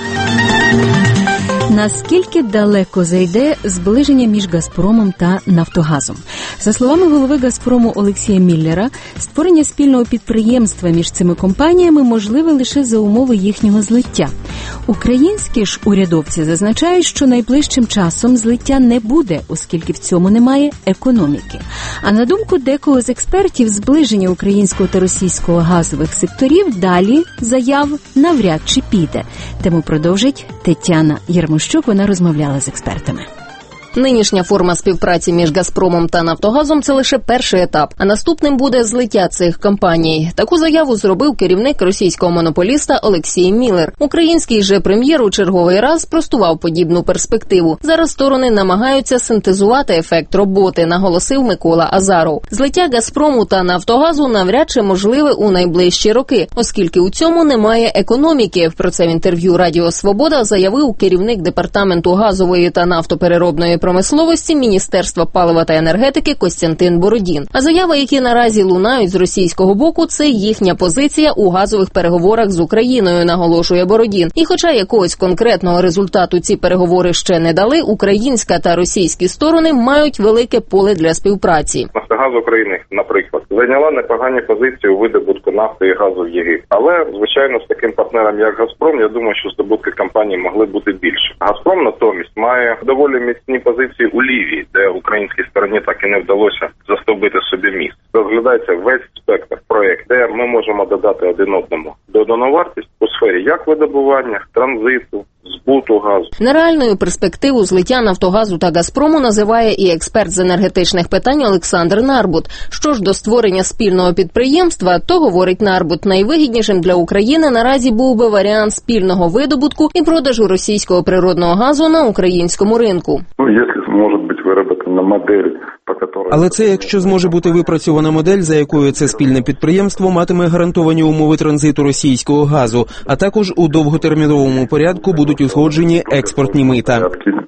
Speaker 15: Наскільки далеко зайде зближення між «Газпромом» та «Нафтогазом»? За словами голови «Газпрому» Олексія Міллера, створення спільного підприємства між цими компаніями можливе лише за умови їхнього злиття. Українські ж урядовці зазначають, що найближчим часом злиття не буде, оскільки в цьому немає економіки. А на думку декого з експертів, зближення українського та російського газових секторів далі заяв навряд чи піде. Тему продовжить Тетяна Ярмощук, вона розмовляла з експертами.
Speaker 14: Нинішня форма співпраці між «Газпромом» та «Нафтогазом» – це лише перший етап, а наступним буде злиття цих компаній. Таку заяву зробив керівник російського монополіста Олексій Міллер. Український же прем'єр у черговий раз спростував подібну перспективу. Зараз сторони намагаються синтезувати ефект роботи, наголосив Микола Азаров. Злиття «Газпрому» та «Нафтогазу» навряд чи можливе у найближчі роки, оскільки у цьому немає економіки. Про це в інтерв'ю Радіо Свобода заявив керівник департаменту газової та нафтопереробної промисловості Міністерства палива та енергетики Костянтин Бородін. А заяви, які наразі лунають з російського боку, це їхня позиція у газових переговорах з Україною, наголошує Бородін. І хоча якогось конкретного результату ці переговори ще не дали, українська та російські сторони мають велике поле для співпраці.
Speaker 27: «Нафтогаз України», наприклад, зайняла непогані позиції у видобутку нафти і газу в Єгипті. Але, звичайно, з таким партнером, як «Газпром», я думаю, що здобутки компанії могли бути більше. «Газпром» натомість має доволі міцні позиції у Лівії, де українській стороні так і не вдалося застовбити собі місце. Розглядається весь спектр проєктів, де ми можемо додати один одному додану вартість у сфері як видобування, транзиту, збуту газу.
Speaker 14: Нереальною перспективу злиття «Нафтогазу» та «Газпрому» називає і експерт з енергетичних питань Олександр Нарбут. Що ж до створення спільного підприємства, то, говорить Нарбут, найвигіднішим для України наразі був би варіант спільного видобутку і продажу російського природного газу на українському ринку.
Speaker 27: Якщо може бути вироблена модель,
Speaker 28: але це якщо зможе бути випрацьована модель, за якою це спільне підприємство матиме гарантовані умови транзиту російського газу, а також у довготерміновому порядку будуть узгоджені експортні мита.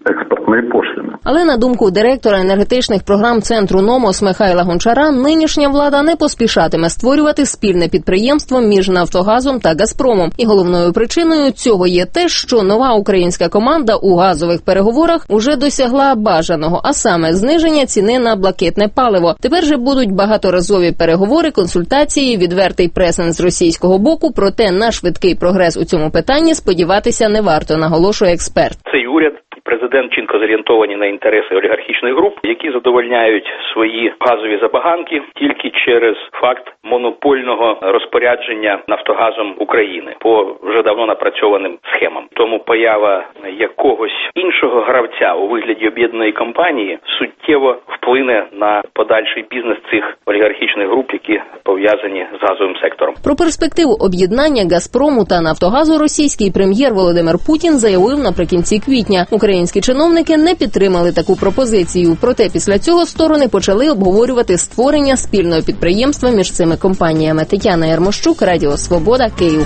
Speaker 14: Але, на думку директора енергетичних програм Центру «Номос» Михайла Гончара, нинішня влада не поспішатиме створювати спільне підприємство між «Нафтогазом» та «Газпромом». І головною причиною цього є те, що нова українська команда у газових переговорах уже досягла бажаного, а саме зниження ціни на блакитне паливо. Тепер же будуть багаторазові переговори, консультації, відвертий пресинг з російського боку, проте на швидкий прогрес у цьому питанні сподіватися не варто, наголошує експерт.
Speaker 1: Цей уряд президент чітко зорієнтовані на інтереси олігархічних груп, які задовольняють свої газові забаганки тільки через факт монопольного розпорядження «Нафтогазом» України по вже давно напрацьованим схемам. Тому поява якогось іншого гравця у вигляді об'єднаної компанії суттєво вплине на подальший бізнес цих олігархічних груп, які пов'язані з газовим сектором.
Speaker 14: Про перспективу об'єднання «Газпрому» та «Нафтогазу» російський прем'єр Володимир Путін заявив наприкінці квітня. Українські чиновники не підтримали таку пропозицію. Проте після цього сторони почали обговорювати створення спільного підприємства між цими компаніями. Тетяна Ярмощук, Радіо Свобода, Київ.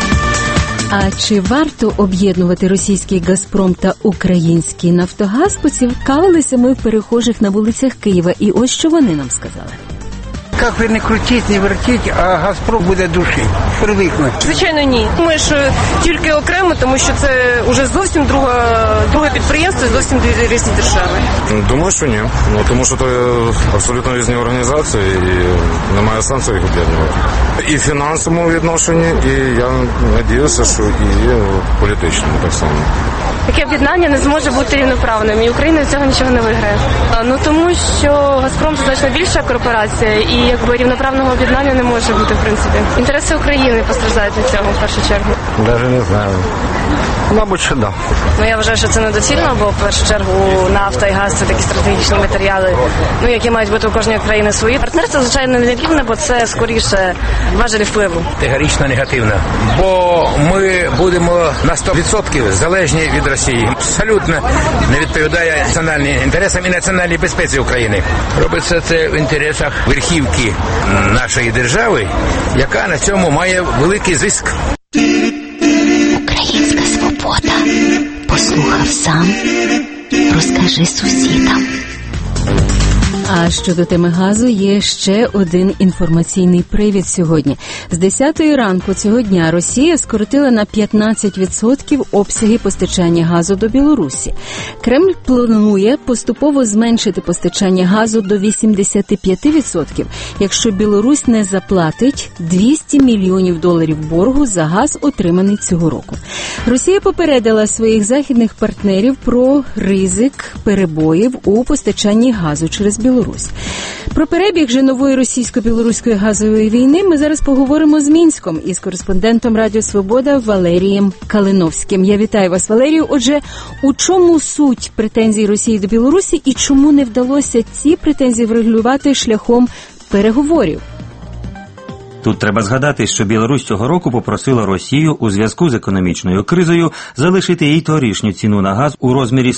Speaker 15: А чи варто об'єднувати російський «Газпром» та український «Нафтогаз»? Поцікавилися ми в перехожих на вулицях Києва. І ось що вони нам сказали.
Speaker 29: Як ви не крутіть, не вертіть, а «Газпром» буде душити. Привикли.
Speaker 30: Звичайно, ні. Думаю, що тільки окремо, тому що це вже зовсім друге підприємство, зовсім дві різні держави.
Speaker 31: Думаю, що ні. Тому що це абсолютно різні організації і немає сенсу їх об'єднувати. І в фінансовому відношенні, і я сподіваюся, що і в політичному так само.
Speaker 30: Таке об'єднання не зможе бути рівноправним, і Україна від цього нічого не виграє. Тому що «Газпром» – це значно більша корпорація, і якби рівноправного об'єднання не може бути, в принципі. Інтереси України постраждають від цього, в першу чергу.
Speaker 31: Навіть не знаю.
Speaker 3: Мабуть, що да.
Speaker 30: Я вважаю, що це недоцільно, бо в першу чергу нафта і газ – це такі стратегічні матеріали, які мають бути у кожної країни свої. Партнерство, звичайно, не рівне, бо це скоріше важелі впливу.
Speaker 8: Категорично негативно, бо ми будемо на 100% залежні від Росії. Абсолютно не відповідає національним інтересам і національній безпеці України. Робиться це в інтересах верхівки нашої держави, яка на цьому має великий зиск.
Speaker 16: Українська свобода. Послухав сам, розкажи сусідам.
Speaker 15: А щодо теми газу є ще один інформаційний привід сьогодні. З 10-ї ранку цього дня Росія скоротила на 15% обсяги постачання газу до Білорусі. Кремль планує поступово зменшити постачання газу до 85%, якщо Білорусь не заплатить $200 мільйонів боргу за газ, отриманий цього року. Росія попередила своїх західних партнерів про ризик перебоїв у постачанні газу через Білорусь. Про перебіг же нової російсько-білоруської газової війни ми зараз поговоримо з Мінськом із кореспондентом Радіо Свобода Валерієм Калиновським. Я вітаю вас, Валерію. Отже, у чому суть претензій Росії до Білорусі і чому не вдалося ці претензії врегулювати шляхом переговорів?
Speaker 17: Тут треба згадати, що Білорусь цього року попросила Росію у зв'язку з економічною кризою залишити їй торішню ціну на газ у розмірі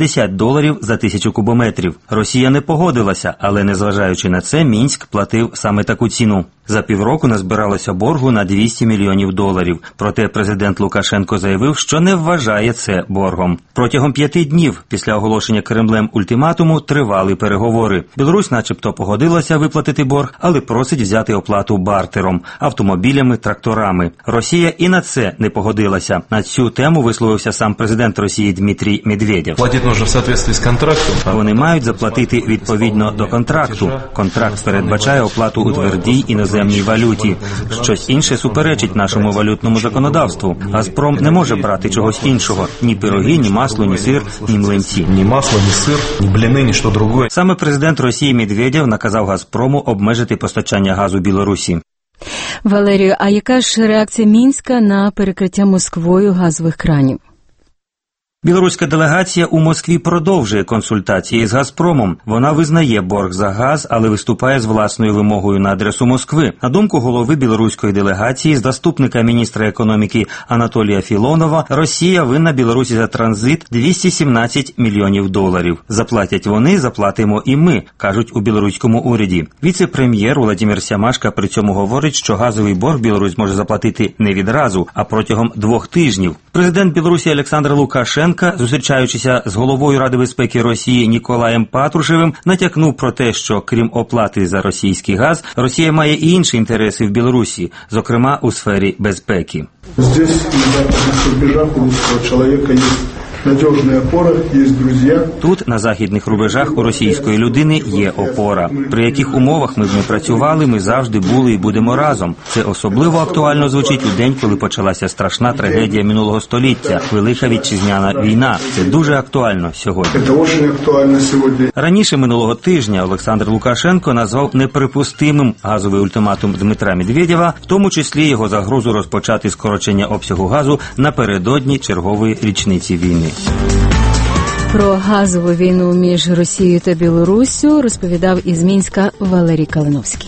Speaker 17: $150 за 1000 кубометрів. Росія не погодилася, але незважаючи на це, Мінськ платив саме таку ціну. За півроку назбиралося боргу на $200 мільйонів. Проте президент Лукашенко заявив, що не вважає це боргом. Протягом 5 днів після оголошення Кремлем ультиматуму тривали переговори. Білорусь начебто погодилася виплатити борг, але просить взяти оплату бартером – автомобілями, тракторами. Росія і на це не погодилася. На цю тему висловився сам президент Росії Дмитрій Медведєв.
Speaker 18: Платити нужно в соответствии з контрактом.
Speaker 17: Вони мають заплатити відповідно до контракту. Контракт передбачає оплату у твердій іноземній валюті. Щось інше суперечить нашому валютному законодавству. Газпром не може брати чогось іншого. Ні пироги, ні масло, ні сир, ні млинці.
Speaker 18: Ні масло, ні сир, ні бліни, ні що друге.
Speaker 17: Саме президент Росії Медведєв наказав Газпрому обмежити постачання газу Білорусі.
Speaker 15: Валерію, а яка ж реакція Мінська на перекриття Москвою газових кранів?
Speaker 17: Білоруська делегація у Москві продовжує консультації з Газпромом. Вона визнає борг за газ, але виступає з власною вимогою на адресу Москви. На думку голови білоруської делегації, заступника міністра економіки Анатолія Філонова, Росія винна Білорусі за транзит $217 мільйонів. Заплатять вони, заплатимо і ми, кажуть у білоруському уряді. Віце-прем'єр Владимир Сямашка при цьому говорить, що газовий борг Білорусь може заплатити не відразу, а протягом 2 тижнів. Президент Білорусі Олександр Лукашенко, зустрічаючися з головою Ради безпеки Росії Ніколаєм Патрушевим, натякнув про те, що крім оплати за російський газ, Росія має і інші інтереси в Білорусі, зокрема у сфері безпеки.
Speaker 20: Здесь на западних рубежах у русского человека есть надежная опора, есть друзья.
Speaker 17: Тут, на західних рубежах, у російської людини є опора. При яких умовах ми б не працювали, ми завжди були і будемо разом. Це особливо актуально звучить у день, коли почалася страшна трагедія минулого століття – Велика Вітчизняна війна. Це дуже актуально сьогодні.
Speaker 20: Це дуже актуально сьогодні.
Speaker 17: Раніше минулого тижня Олександр Лукашенко назвав неприпустимим газовий ультиматум Дмитра Медведєва, в тому числі його загрозу розпочати скорочення обсягу газу напередодні чергової річниці війни.
Speaker 15: Про газову війну між Росією та Білоруссю розповідав із Мінська Валерій Калиновський.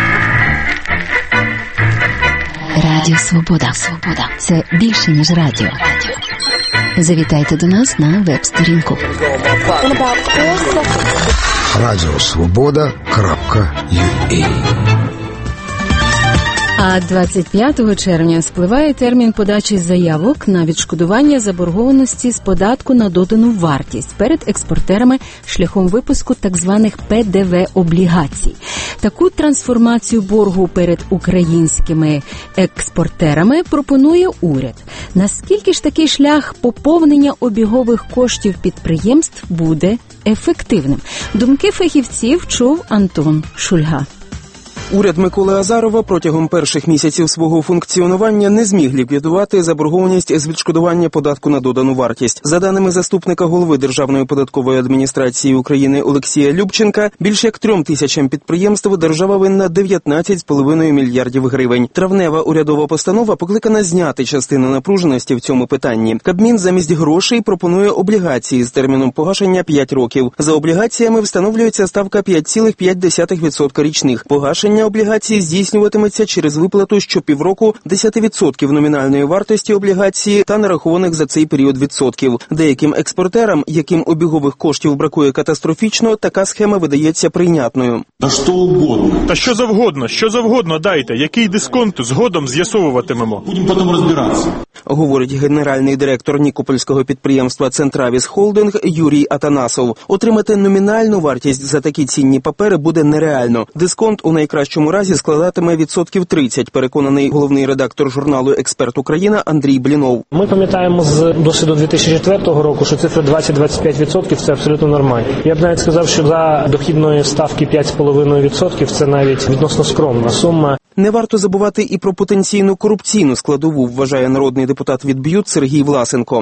Speaker 16: Радіо Свобода. Це більше, ніж радіо. Завітайте до нас на веб-сторінку.
Speaker 21: Радіосвобода.ua.
Speaker 15: А 25 червня спливає термін подачі заявок на відшкодування заборгованості з податку на додану вартість перед експортерами шляхом випуску так званих ПДВ-облігацій. Таку трансформацію боргу перед українськими експортерами пропонує уряд. Наскільки ж такий шлях поповнення обігових коштів підприємств буде ефективним? Думки фахівців чув Антон Шульга.
Speaker 28: Уряд Миколи Азарова протягом перших місяців свого функціонування не зміг ліквідувати заборгованість з відшкодування податку на додану вартість. За даними заступника голови Державної податкової адміністрації України Олексія Любченка, більш як 3 тисячам підприємств держава винна 19,5 мільярдів гривень. Травнева урядова постанова покликана зняти частину напруженості в цьому питанні. Кабмін замість грошей пропонує облігації з терміном погашення 5 років. За облігаціями встановлюється ставка 5,5% річних. Погашення облігацій здійснюватиметься через виплату щопівроку 10% номінальної вартості облігації та нарахованих за цей період відсотків. Деяким експортерам, яким обігових коштів бракує катастрофічно, така схема видається прийнятною.
Speaker 2: Та що завгодно дайте. Який дисконт згодом з'ясовуватимемо.
Speaker 21: Будемо потім розбиратися.
Speaker 28: Говорить генеральний директор нікопольського підприємства «Центравіс Холдинг» Юрій Атанасов. Отримати номінальну вартість за такі цінні папери буде нереально. Дисконт у найкращому разі складатиме 30%, переконаний головний редактор журналу «Експерт Україна» Андрій Блінов.
Speaker 3: Ми пам'ятаємо з досвіду 2004 року, що цифра 20-25% – це абсолютно нормально. Я б навіть сказав, що за дохідної ставки 5,5% – це навіть відносно скромна сума.
Speaker 28: Не варто забувати і про потенційну корупційну складову, вважає народний депутат від БЮТ Сергій Власенко.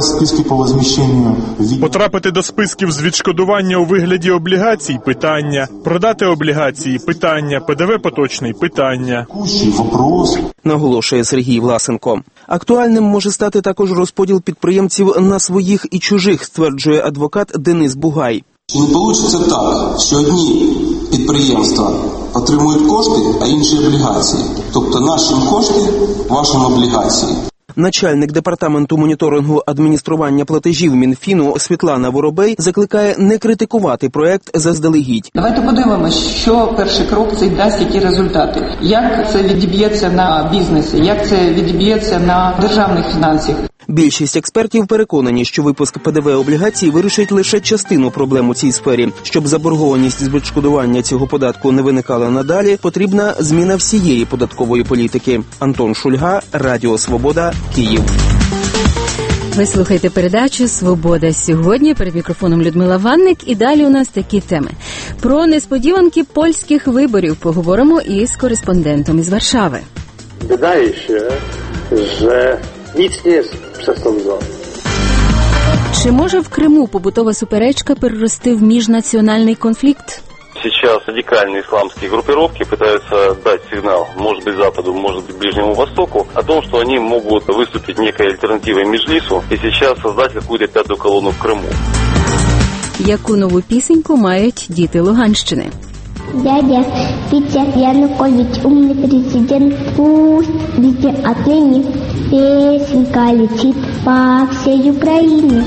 Speaker 2: Потрапити до списків з відшкодування у вигляді облігацій – питання. Продати облігації – питання. ПДВ поточний – питання.
Speaker 28: Наголошує Сергій Власенко. Актуальним може стати також розподіл підприємців на своїх і чужих, стверджує адвокат Денис Бугай.
Speaker 5: Чи не вийде так, що одні підприємства отримують кошти, а інші облігації? Тобто нашим кошти, вашим облігації.
Speaker 28: Начальник департаменту моніторингу адміністрування платежів Мінфіну Світлана Воробей закликає не критикувати проект заздалегідь.
Speaker 4: Давайте подивимося, що перший крок цей дасть, які результати. Як це відіб'ється на бізнесі, як це відіб'ється на державних фінансах.
Speaker 28: Більшість експертів переконані, що випуск ПДВ-облігацій вирішить лише частину проблем у цій сфері. Щоб заборгованість з відшкодування цього податку не виникала надалі, потрібна зміна всієї податкової політики. Антон Шульга, Радіо Свобода, Київ.
Speaker 15: Ви слухаєте передачу «Свобода сьогодні». Перед мікрофоном Людмила Ванник. І далі у нас такі теми. Про несподіванки польських виборів поговоримо із кореспондентом із Warszawy.
Speaker 7: Wydaje się, że nic nie jest przesądzone.
Speaker 15: Чи може в Криму побутова суперечка перерости в міжнаціональний конфлікт?
Speaker 13: Сейчас радикальные исламские группировки пытаются дать сигнал, может быть, Западу, может быть, Ближнему Востоку, о том, что они могут выступить некой альтернативой Меджлису и сейчас создать какую-то пятую колонну в Крыму.
Speaker 15: Яку нову пісеньку мають діти Луганщини?
Speaker 19: Дядя Витя Янукович, умный президент, пусть везде отныне песенка летит по всей Украине.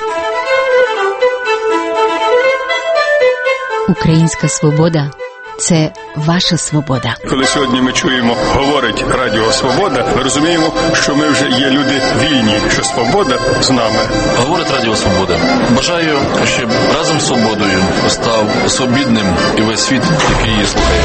Speaker 16: Українська свобода – це ваша свобода.
Speaker 6: Коли сьогодні ми чуємо, говорить Радіо Свобода, ми розуміємо, що ми вже є люди вільні, що свобода з нами.
Speaker 22: Говорить Радіо Свобода. Бажаю, щоб разом з свободою став свобідним і весь світ, який її слухає.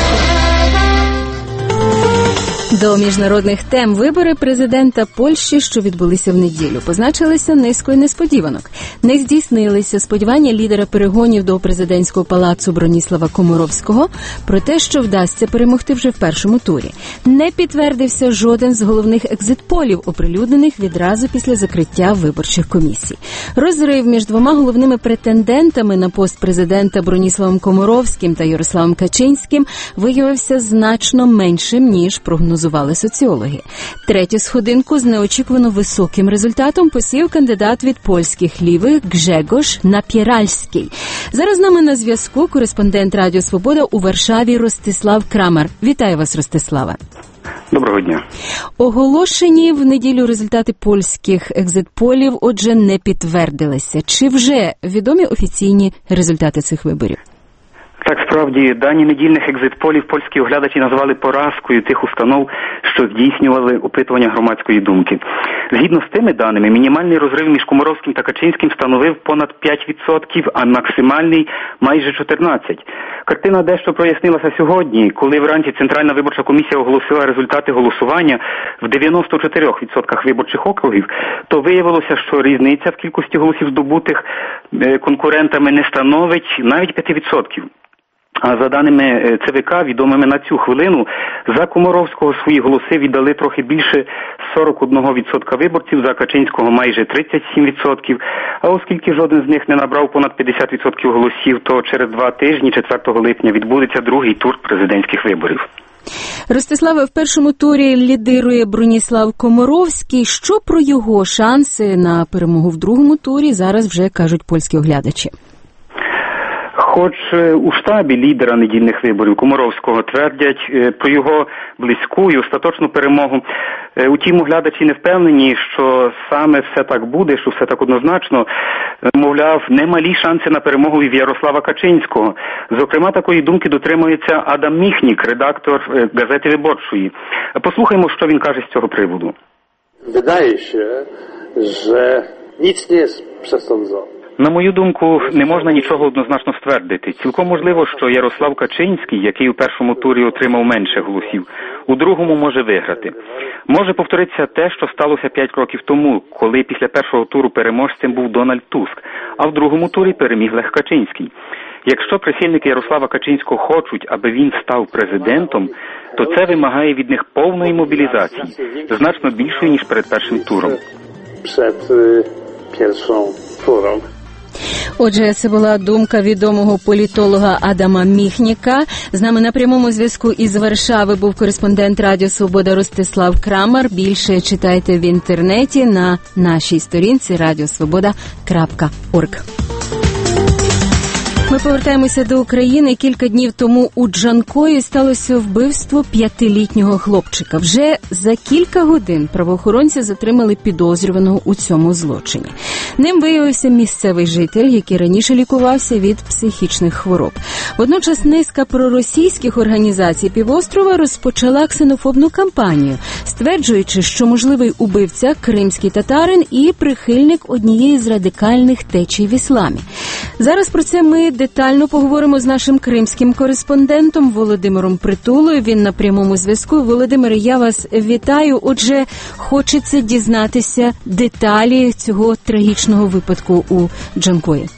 Speaker 15: До міжнародних тем вибори президента Польщі, що відбулися в неділю, позначилися низкою несподіванок. Не здійснилися сподівання лідера перегонів до президентського палацу Броніслава Комаровського про те, що вдасться перемогти вже в першому турі. Не підтвердився жоден з головних екзитполів, оприлюднених відразу після закриття виборчих комісій. Розрив між двома головними претендентами на пост президента Броніславом Комаровським та Ярославом Качинським виявився значно меншим, ніж прогнозували соціологи. Третю сходинку з неочікувано високим результатом посів кандидат від польських лівих Гжегош Напіральський. Зараз з нами на зв'язку кореспондент Радіо Свобода у Варшаві Ростислав Крамар. Вітаю вас, Ростиславе.
Speaker 23: Доброго дня.
Speaker 15: Оголошені в неділю результати польських екзитполів, отже, не підтвердилися. Чи вже відомі офіційні результати цих виборів?
Speaker 23: Так, справді, дані недільних екзитполів польські оглядачі назвали поразкою тих установ, що здійснювали опитування громадської думки. Згідно з тими даними, мінімальний розрив між Комаровським та Качинським становив понад 5%, а максимальний майже 14%. Картина дещо прояснилася сьогодні, коли вранці Центральна виборча комісія оголосила результати голосування в 94% виборчих округів, то виявилося, що різниця в кількості голосів здобутих конкурентами не становить навіть 5%. А за даними ЦВК, відомими на цю хвилину, за Комаровського свої голоси віддали трохи більше 41% виборців, за Качинського майже 37%. А оскільки жоден з них не набрав понад 50% голосів, то через 2 тижні, 4 липня, відбудеться другий тур президентських виборів.
Speaker 15: Ростиславе, в першому турі лідирує Броніслав Комаровський. Що про його шанси на перемогу в другому турі зараз вже кажуть польські оглядачі?
Speaker 23: Хоч у штабі лідера недільних виборів Комаровського твердять про його близьку і остаточну перемогу. Утім, оглядачі не впевнені, що саме все так буде, що все так однозначно. Мовляв, немалі шанси на перемогу від Ярослава Качинського. Зокрема, такої думки дотримується Адам Міхнік, редактор газети «Виборчої». Послухаймо, що він каже з цього приводу.
Speaker 7: Wydaje się, że nic nie jest przesądzone.
Speaker 23: На мою думку, не можна нічого однозначно ствердити. Цілком можливо, що Ярослав Качинський, який у першому турі отримав менше голосів, у другому може виграти. Може повторитися те, що сталося 5 років тому, коли після першого туру переможцем був Дональд Туск, а в другому турі переміг Лех Качинський. Якщо прихильники Ярослава Качинського хочуть, аби він став президентом, то це вимагає від них повної мобілізації, значно більшої, ніж перед першим туром.
Speaker 7: Przed pierwszą turą.
Speaker 15: Отже, це була думка відомого політолога Адама Міхніка. З нами на прямому зв'язку із Варшави був кореспондент Радіо Свобода Ростислав Крамар. Більше читайте в інтернеті на нашій сторінці radiosvoboda.org. Ми повертаємося до України. Кілька днів тому у Джанкої сталося вбивство 5-літнього хлопчика. Вже за кілька годин правоохоронці затримали підозрюваного у цьому злочині. Ним виявився місцевий житель, який раніше лікувався від психічних хвороб. Водночас низка проросійських організацій півострова розпочала ксенофобну кампанію, стверджуючи, що можливий убивця – кримський татарин і прихильник однієї з радикальних течій в ісламі. Зараз про це ми детально поговоримо з нашим кримським кореспондентом Володимиром Притулою. Він на прямому зв'язку. Володимире, я вас вітаю. Отже, хочеться дізнатися деталі цього трагічного випадку у Джанкої.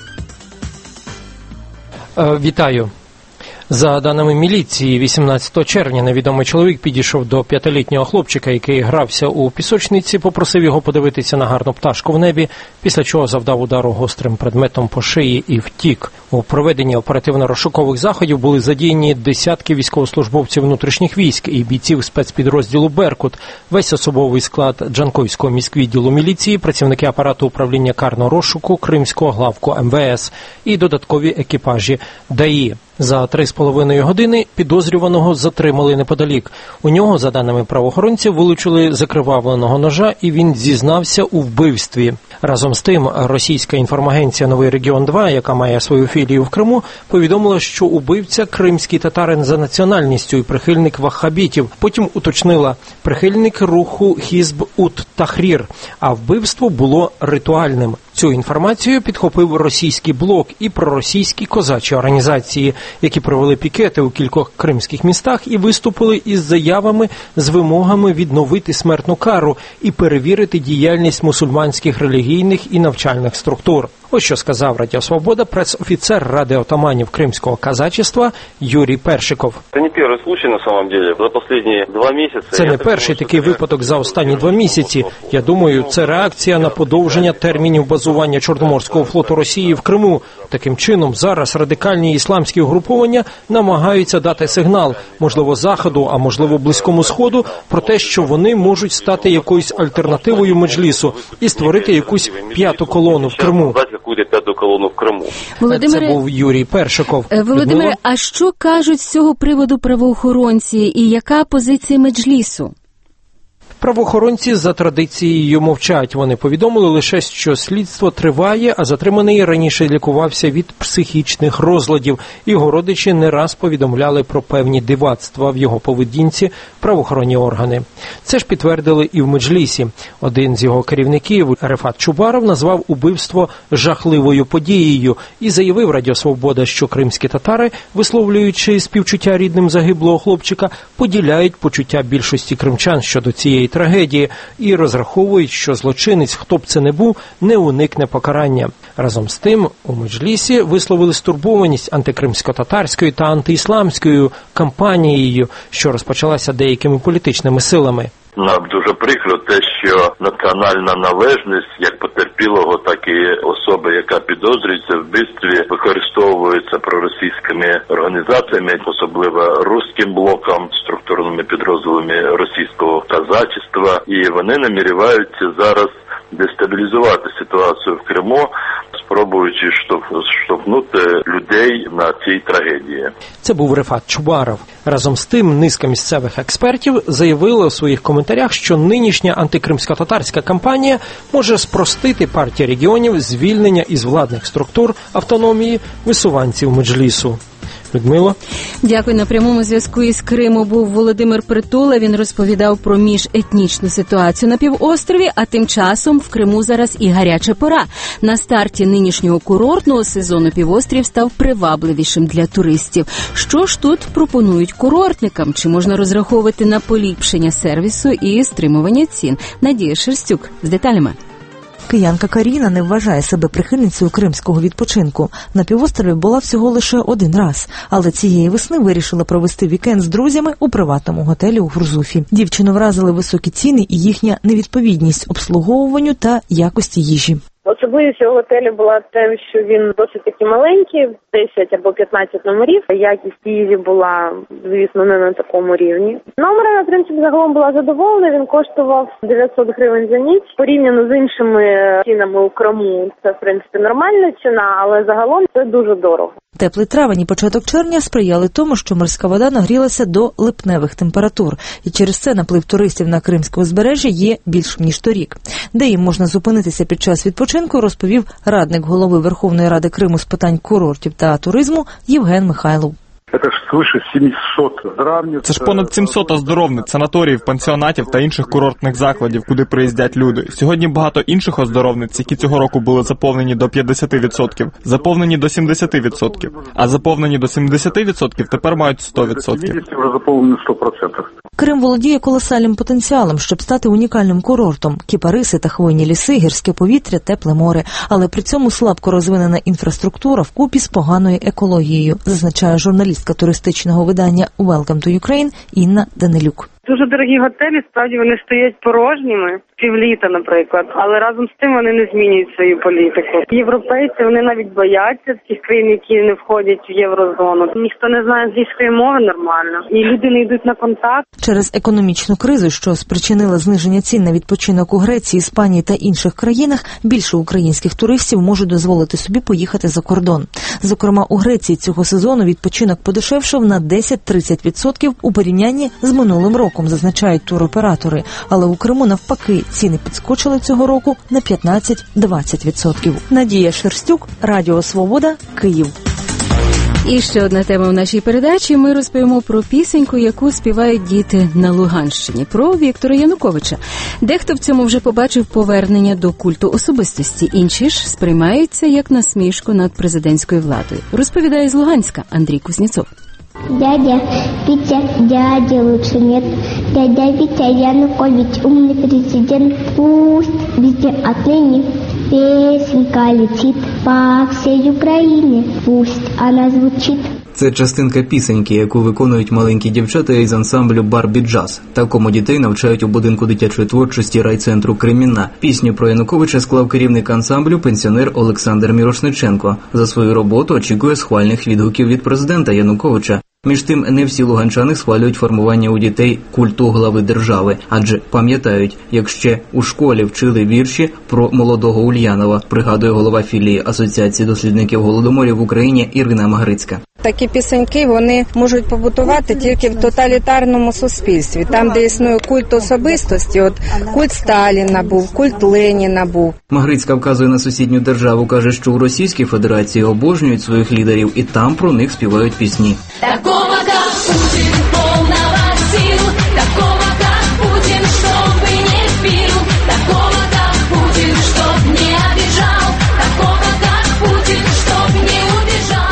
Speaker 1: Вітаю. За даними міліції, 18 червня невідомий чоловік підійшов до 5-літнього хлопчика, який грався у пісочниці, попросив його подивитися на гарну пташку в небі, після чого завдав удару гострим предметом по шиї і втік. У проведенні оперативно-розшукових заходів були задіяні десятки військовослужбовців внутрішніх військ і бійців спецпідрозділу «Беркут», весь особовий склад Джанкойського міськвідділу міліції, працівники апарату управління карного розшуку, Кримського главку МВС і додаткові екіпажі ДАІ. За 3,5 години підозрюваного затримали неподалік. У нього, за даними правоохоронців, вилучили закривавленого ножа і він зізнався у вбивстві. Разом з тим, російська інформагенція «Новий регіон-2», яка має свою філію в Криму, повідомила, що убивця – кримський татарин за національністю і прихильник ваххабітів. Потім уточнила – прихильник руху Хізб-ут-Тахрір, а вбивство було ритуальним. Цю інформацію підхопив російський блок і проросійські козачі організації, які провели пікети у кількох кримських містах і виступили із заявами з вимогами відновити смертну кару і перевірити діяльність мусульманських релігійних і навчальних структур. Ось що сказав Радіо Свобода пресофіцер Ради отаманів Кримського казачества Юрій Першиков.
Speaker 13: Це не перший случай, на самом деле. За останні 2 місяці.
Speaker 1: Це не перший такий випадок за останні 2 місяці. Я думаю, це реакція на подовження термінів базування Чорноморського флоту Росії в Криму. Таким чином, зараз радикальні ісламські угруповання намагаються дати сигнал, можливо, Заходу, а можливо, Близькому Сходу, про те, що вони можуть стати якоюсь альтернативою Меджлісу і створити якусь п'яту колону в Криму.
Speaker 15: Володимире,
Speaker 1: це був Юрій Першиков.
Speaker 15: Володимире, а що кажуть з цього приводу правоохоронці і яка позиція Меджлісу?
Speaker 1: Правоохоронці за традицією мовчать. Вони повідомили лише, що слідство триває, а затриманий раніше лікувався від психічних розладів. Його родичі не раз повідомляли про певні дивацтва в його поведінці правоохоронні органи. Це ж підтвердили і в Меджлісі. Один з його керівників, Рефат Чубаров, назвав убивство жахливою подією і заявив Радіо Свобода, що кримські татари, висловлюючи співчуття рідним загиблого хлопчика, поділяють почуття більшості кримчан щодо цієї трагедії і розраховують, що злочинець, хто б це не був, не уникне покарання. Разом з тим, у Меджлісі висловили стурбованість антикримсько-татарською та антиісламською кампанією, що розпочалася деякими політичними силами.
Speaker 9: Нам дуже прикро те, що національна належність як потерпілого, так і особи, яка підозрюється в вбивстві, використовується проросійськими організаціями, особливо руським блоком, структурними підрозділами російського казачества, і вони наміряються зараз дестабілізувати ситуацію в Криму, спробуючи штовхнути людей на цій трагедії.
Speaker 1: Це був Рефат Чубаров. Разом з тим, низка місцевих експертів заявила у своїх коментарях, що нинішня антикримсько-татарська кампанія може спростити партії регіонів звільнення із владних структур автономії висуванців Меджлісу. Людмила.
Speaker 15: Дякую. На прямому зв'язку із Криму був Володимир Притула. Він розповідав про міжетнічну ситуацію на півострові, а тим часом в Криму зараз і гаряча пора. На старті нинішнього курортного сезону півострів став привабливішим для туристів. Що ж тут пропонують курортникам? Чи можна розраховувати на поліпшення сервісу і стримування цін? Надія Шерстюк з деталями.
Speaker 10: Киянка Каріна не вважає себе прихильницею кримського відпочинку. На півострові була всього лише один раз, але цієї весни вирішила провести вікенд з друзями у приватному готелі у Гурзуфі. Дівчину вразили високі ціни і їхня невідповідність обслуговуванню та якості їжі.
Speaker 11: Особливість цього готелю була тим, що він досить таки маленький, 10 або 15 номерів. Якість їжі була, звісно, не на такому рівні. Номера, в принципі, загалом була задоволена. Він коштував 900 гривень за ніч. Порівняно з іншими цінами у Криму, це, в принципі, нормальна ціна, але загалом це дуже дорого.
Speaker 10: Теплий травень і початок червня сприяли тому, що морська вода нагрілася до липневих температур. І через це наплив туристів на Кримське узбережжя є більшим, ніж торік. Де їм можна зупинитися під час відпочинку, розповів радник голови Верховної Ради Криму з питань курортів та туризму Євген Михайлов.
Speaker 12: Це ж понад 700 оздоровниць, санаторіїв, пансіонатів та інших курортних закладів, куди приїздять люди. Сьогодні багато інших оздоровниць, які цього року були заповнені до 50%, заповнені до 70%, а заповнені до 70% тепер мають 100%.
Speaker 10: Крим володіє колосальним потенціалом, щоб стати унікальним курортом. Кіпариси та хвойні ліси, гірське повітря, тепле море. Але при цьому слабко розвинена інфраструктура вкупі з поганою екологією, зазначає журналістка туристичного видання «Welcome to Ukraine» Інна Данилюк.
Speaker 11: Дуже дорогі готелі, справді вони стоять порожніми, півліта, наприклад, але разом з тим вони не змінюють свою політику. Європейці, вони навіть бояться тих країн, які не входять в єврозону. Ніхто не знає англійської мови нормально, і люди не йдуть на контакт.
Speaker 10: Через економічну кризу, що спричинила зниження цін на відпочинок у Греції, Іспанії та інших країнах, більше українських туристів можуть дозволити собі поїхати за кордон. Зокрема, у Греції цього сезону відпочинок подешевшав на 10-30% у порівнянні з минулим роком, зазначають туроператори. Але у Криму навпаки ціни підскочили цього року на 15-20%. Надія Шерстюк, Радіо Свобода, Київ.
Speaker 15: І ще одна тема в нашій передачі. Ми розповімо про пісеньку, яку співають діти на Луганщині, про Віктора Януковича. Дехто в цьому вже побачив повернення до культу особистості, інші ж сприймаються як насмішку над президентською владою. Розповідає з Луганська Андрій Кузнєцов.
Speaker 19: Дядя Витя, дяди лучше нет. Дядя Витя Янукович, умный президент. Пусть везде отныне песенка летит по всей Украине. Пусть она звучит.
Speaker 14: Це частинка пісеньки, яку виконують маленькі дівчата із ансамблю «Барбі Джаз». Такому дітей навчають у будинку дитячої творчості райцентру «Кремінна». Пісню про Януковича склав керівник ансамблю пенсіонер Олександр Мірошниченко. За свою роботу очікує схвальних відгуків від президента Януковича. Між тим, не всі луганчани схвалюють формування у дітей культу глави держави, адже пам'ятають, як ще у школі вчили вірші про молодого Ульянова, пригадує голова філії Асоціації дослідників голодоморів в Україні Ірина Магрицька.
Speaker 24: Такі пісеньки, вони можуть побутувати тільки в тоталітарному суспільстві, там, де існує культ особистості, от культ Сталіна був, культ Леніна був.
Speaker 14: Магрицька вказує на сусідню державу, каже, що у Російській Федерації обожнюють своїх лідерів і там про них співають пісні.
Speaker 25: Такого, как Путин, полного сил, такого, как Путин, чтобы не пил, такого, как Путин, чтоб не обижал, такого, как Путин, чтоб не убежал.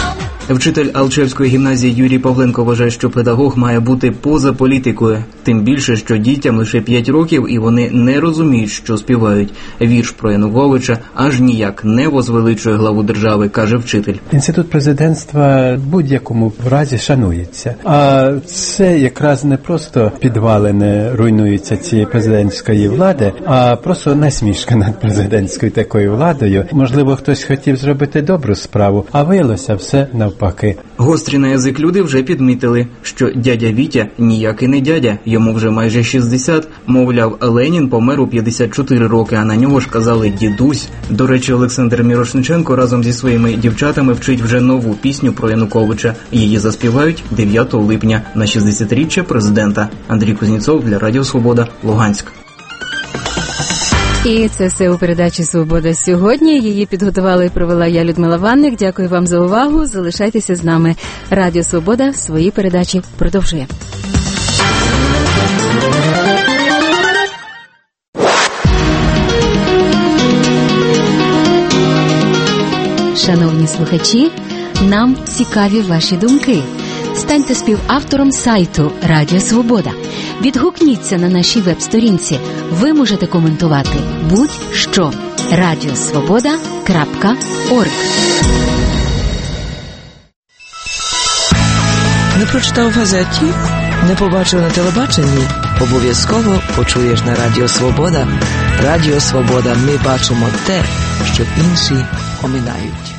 Speaker 14: Вчитель Алчевської гімназії Юрій Павленко вважає, що педагог має бути поза політикою. Тим більше, що дітям лише 5 років і вони не розуміють, що співають. Вірш про Януковича аж ніяк не возвеличує главу держави, каже вчитель.
Speaker 3: Інститут президентства в будь-якому разі шанується. А це якраз не просто підвалини руйнуються цієї президентської влади, а просто насмішка над президентською такою владою. Можливо, хтось хотів зробити добру справу, а виявилося все навпаки.
Speaker 14: Гострі на язик люди вже підмітили, що дядя Вітя ніякий не дядя, йому вже майже 60. Мовляв, Ленін помер у 54 роки, а на нього ж казали дідусь. До речі, Олександр Мірошниченко разом зі своїми дівчатами вчить вже нову пісню про Януковича. Її заспівають 9 липня на 60-річчя президента. Андрій Кузнєцов для Радіо Свобода, Луганськ.
Speaker 15: І це все у передачі «Свобода сьогодні». Її підготувала і провела я, Людмила Ванник. Дякую вам за увагу. Залишайтеся з нами. Радіо «Свобода» свої передачі продовжує. Шановні слухачі, нам цікаві ваші думки. Станьте співавтором сайту Радіо Свобода. Відгукніться на нашій веб-сторінці. Ви можете коментувати будь-що. radiosvoboda.org.
Speaker 8: Не прочитав в газеті? Не побачив на телебаченні? Обов'язково почуєш на Радіо Свобода. Радіо Свобода. Ми бачимо те, що інші оминають.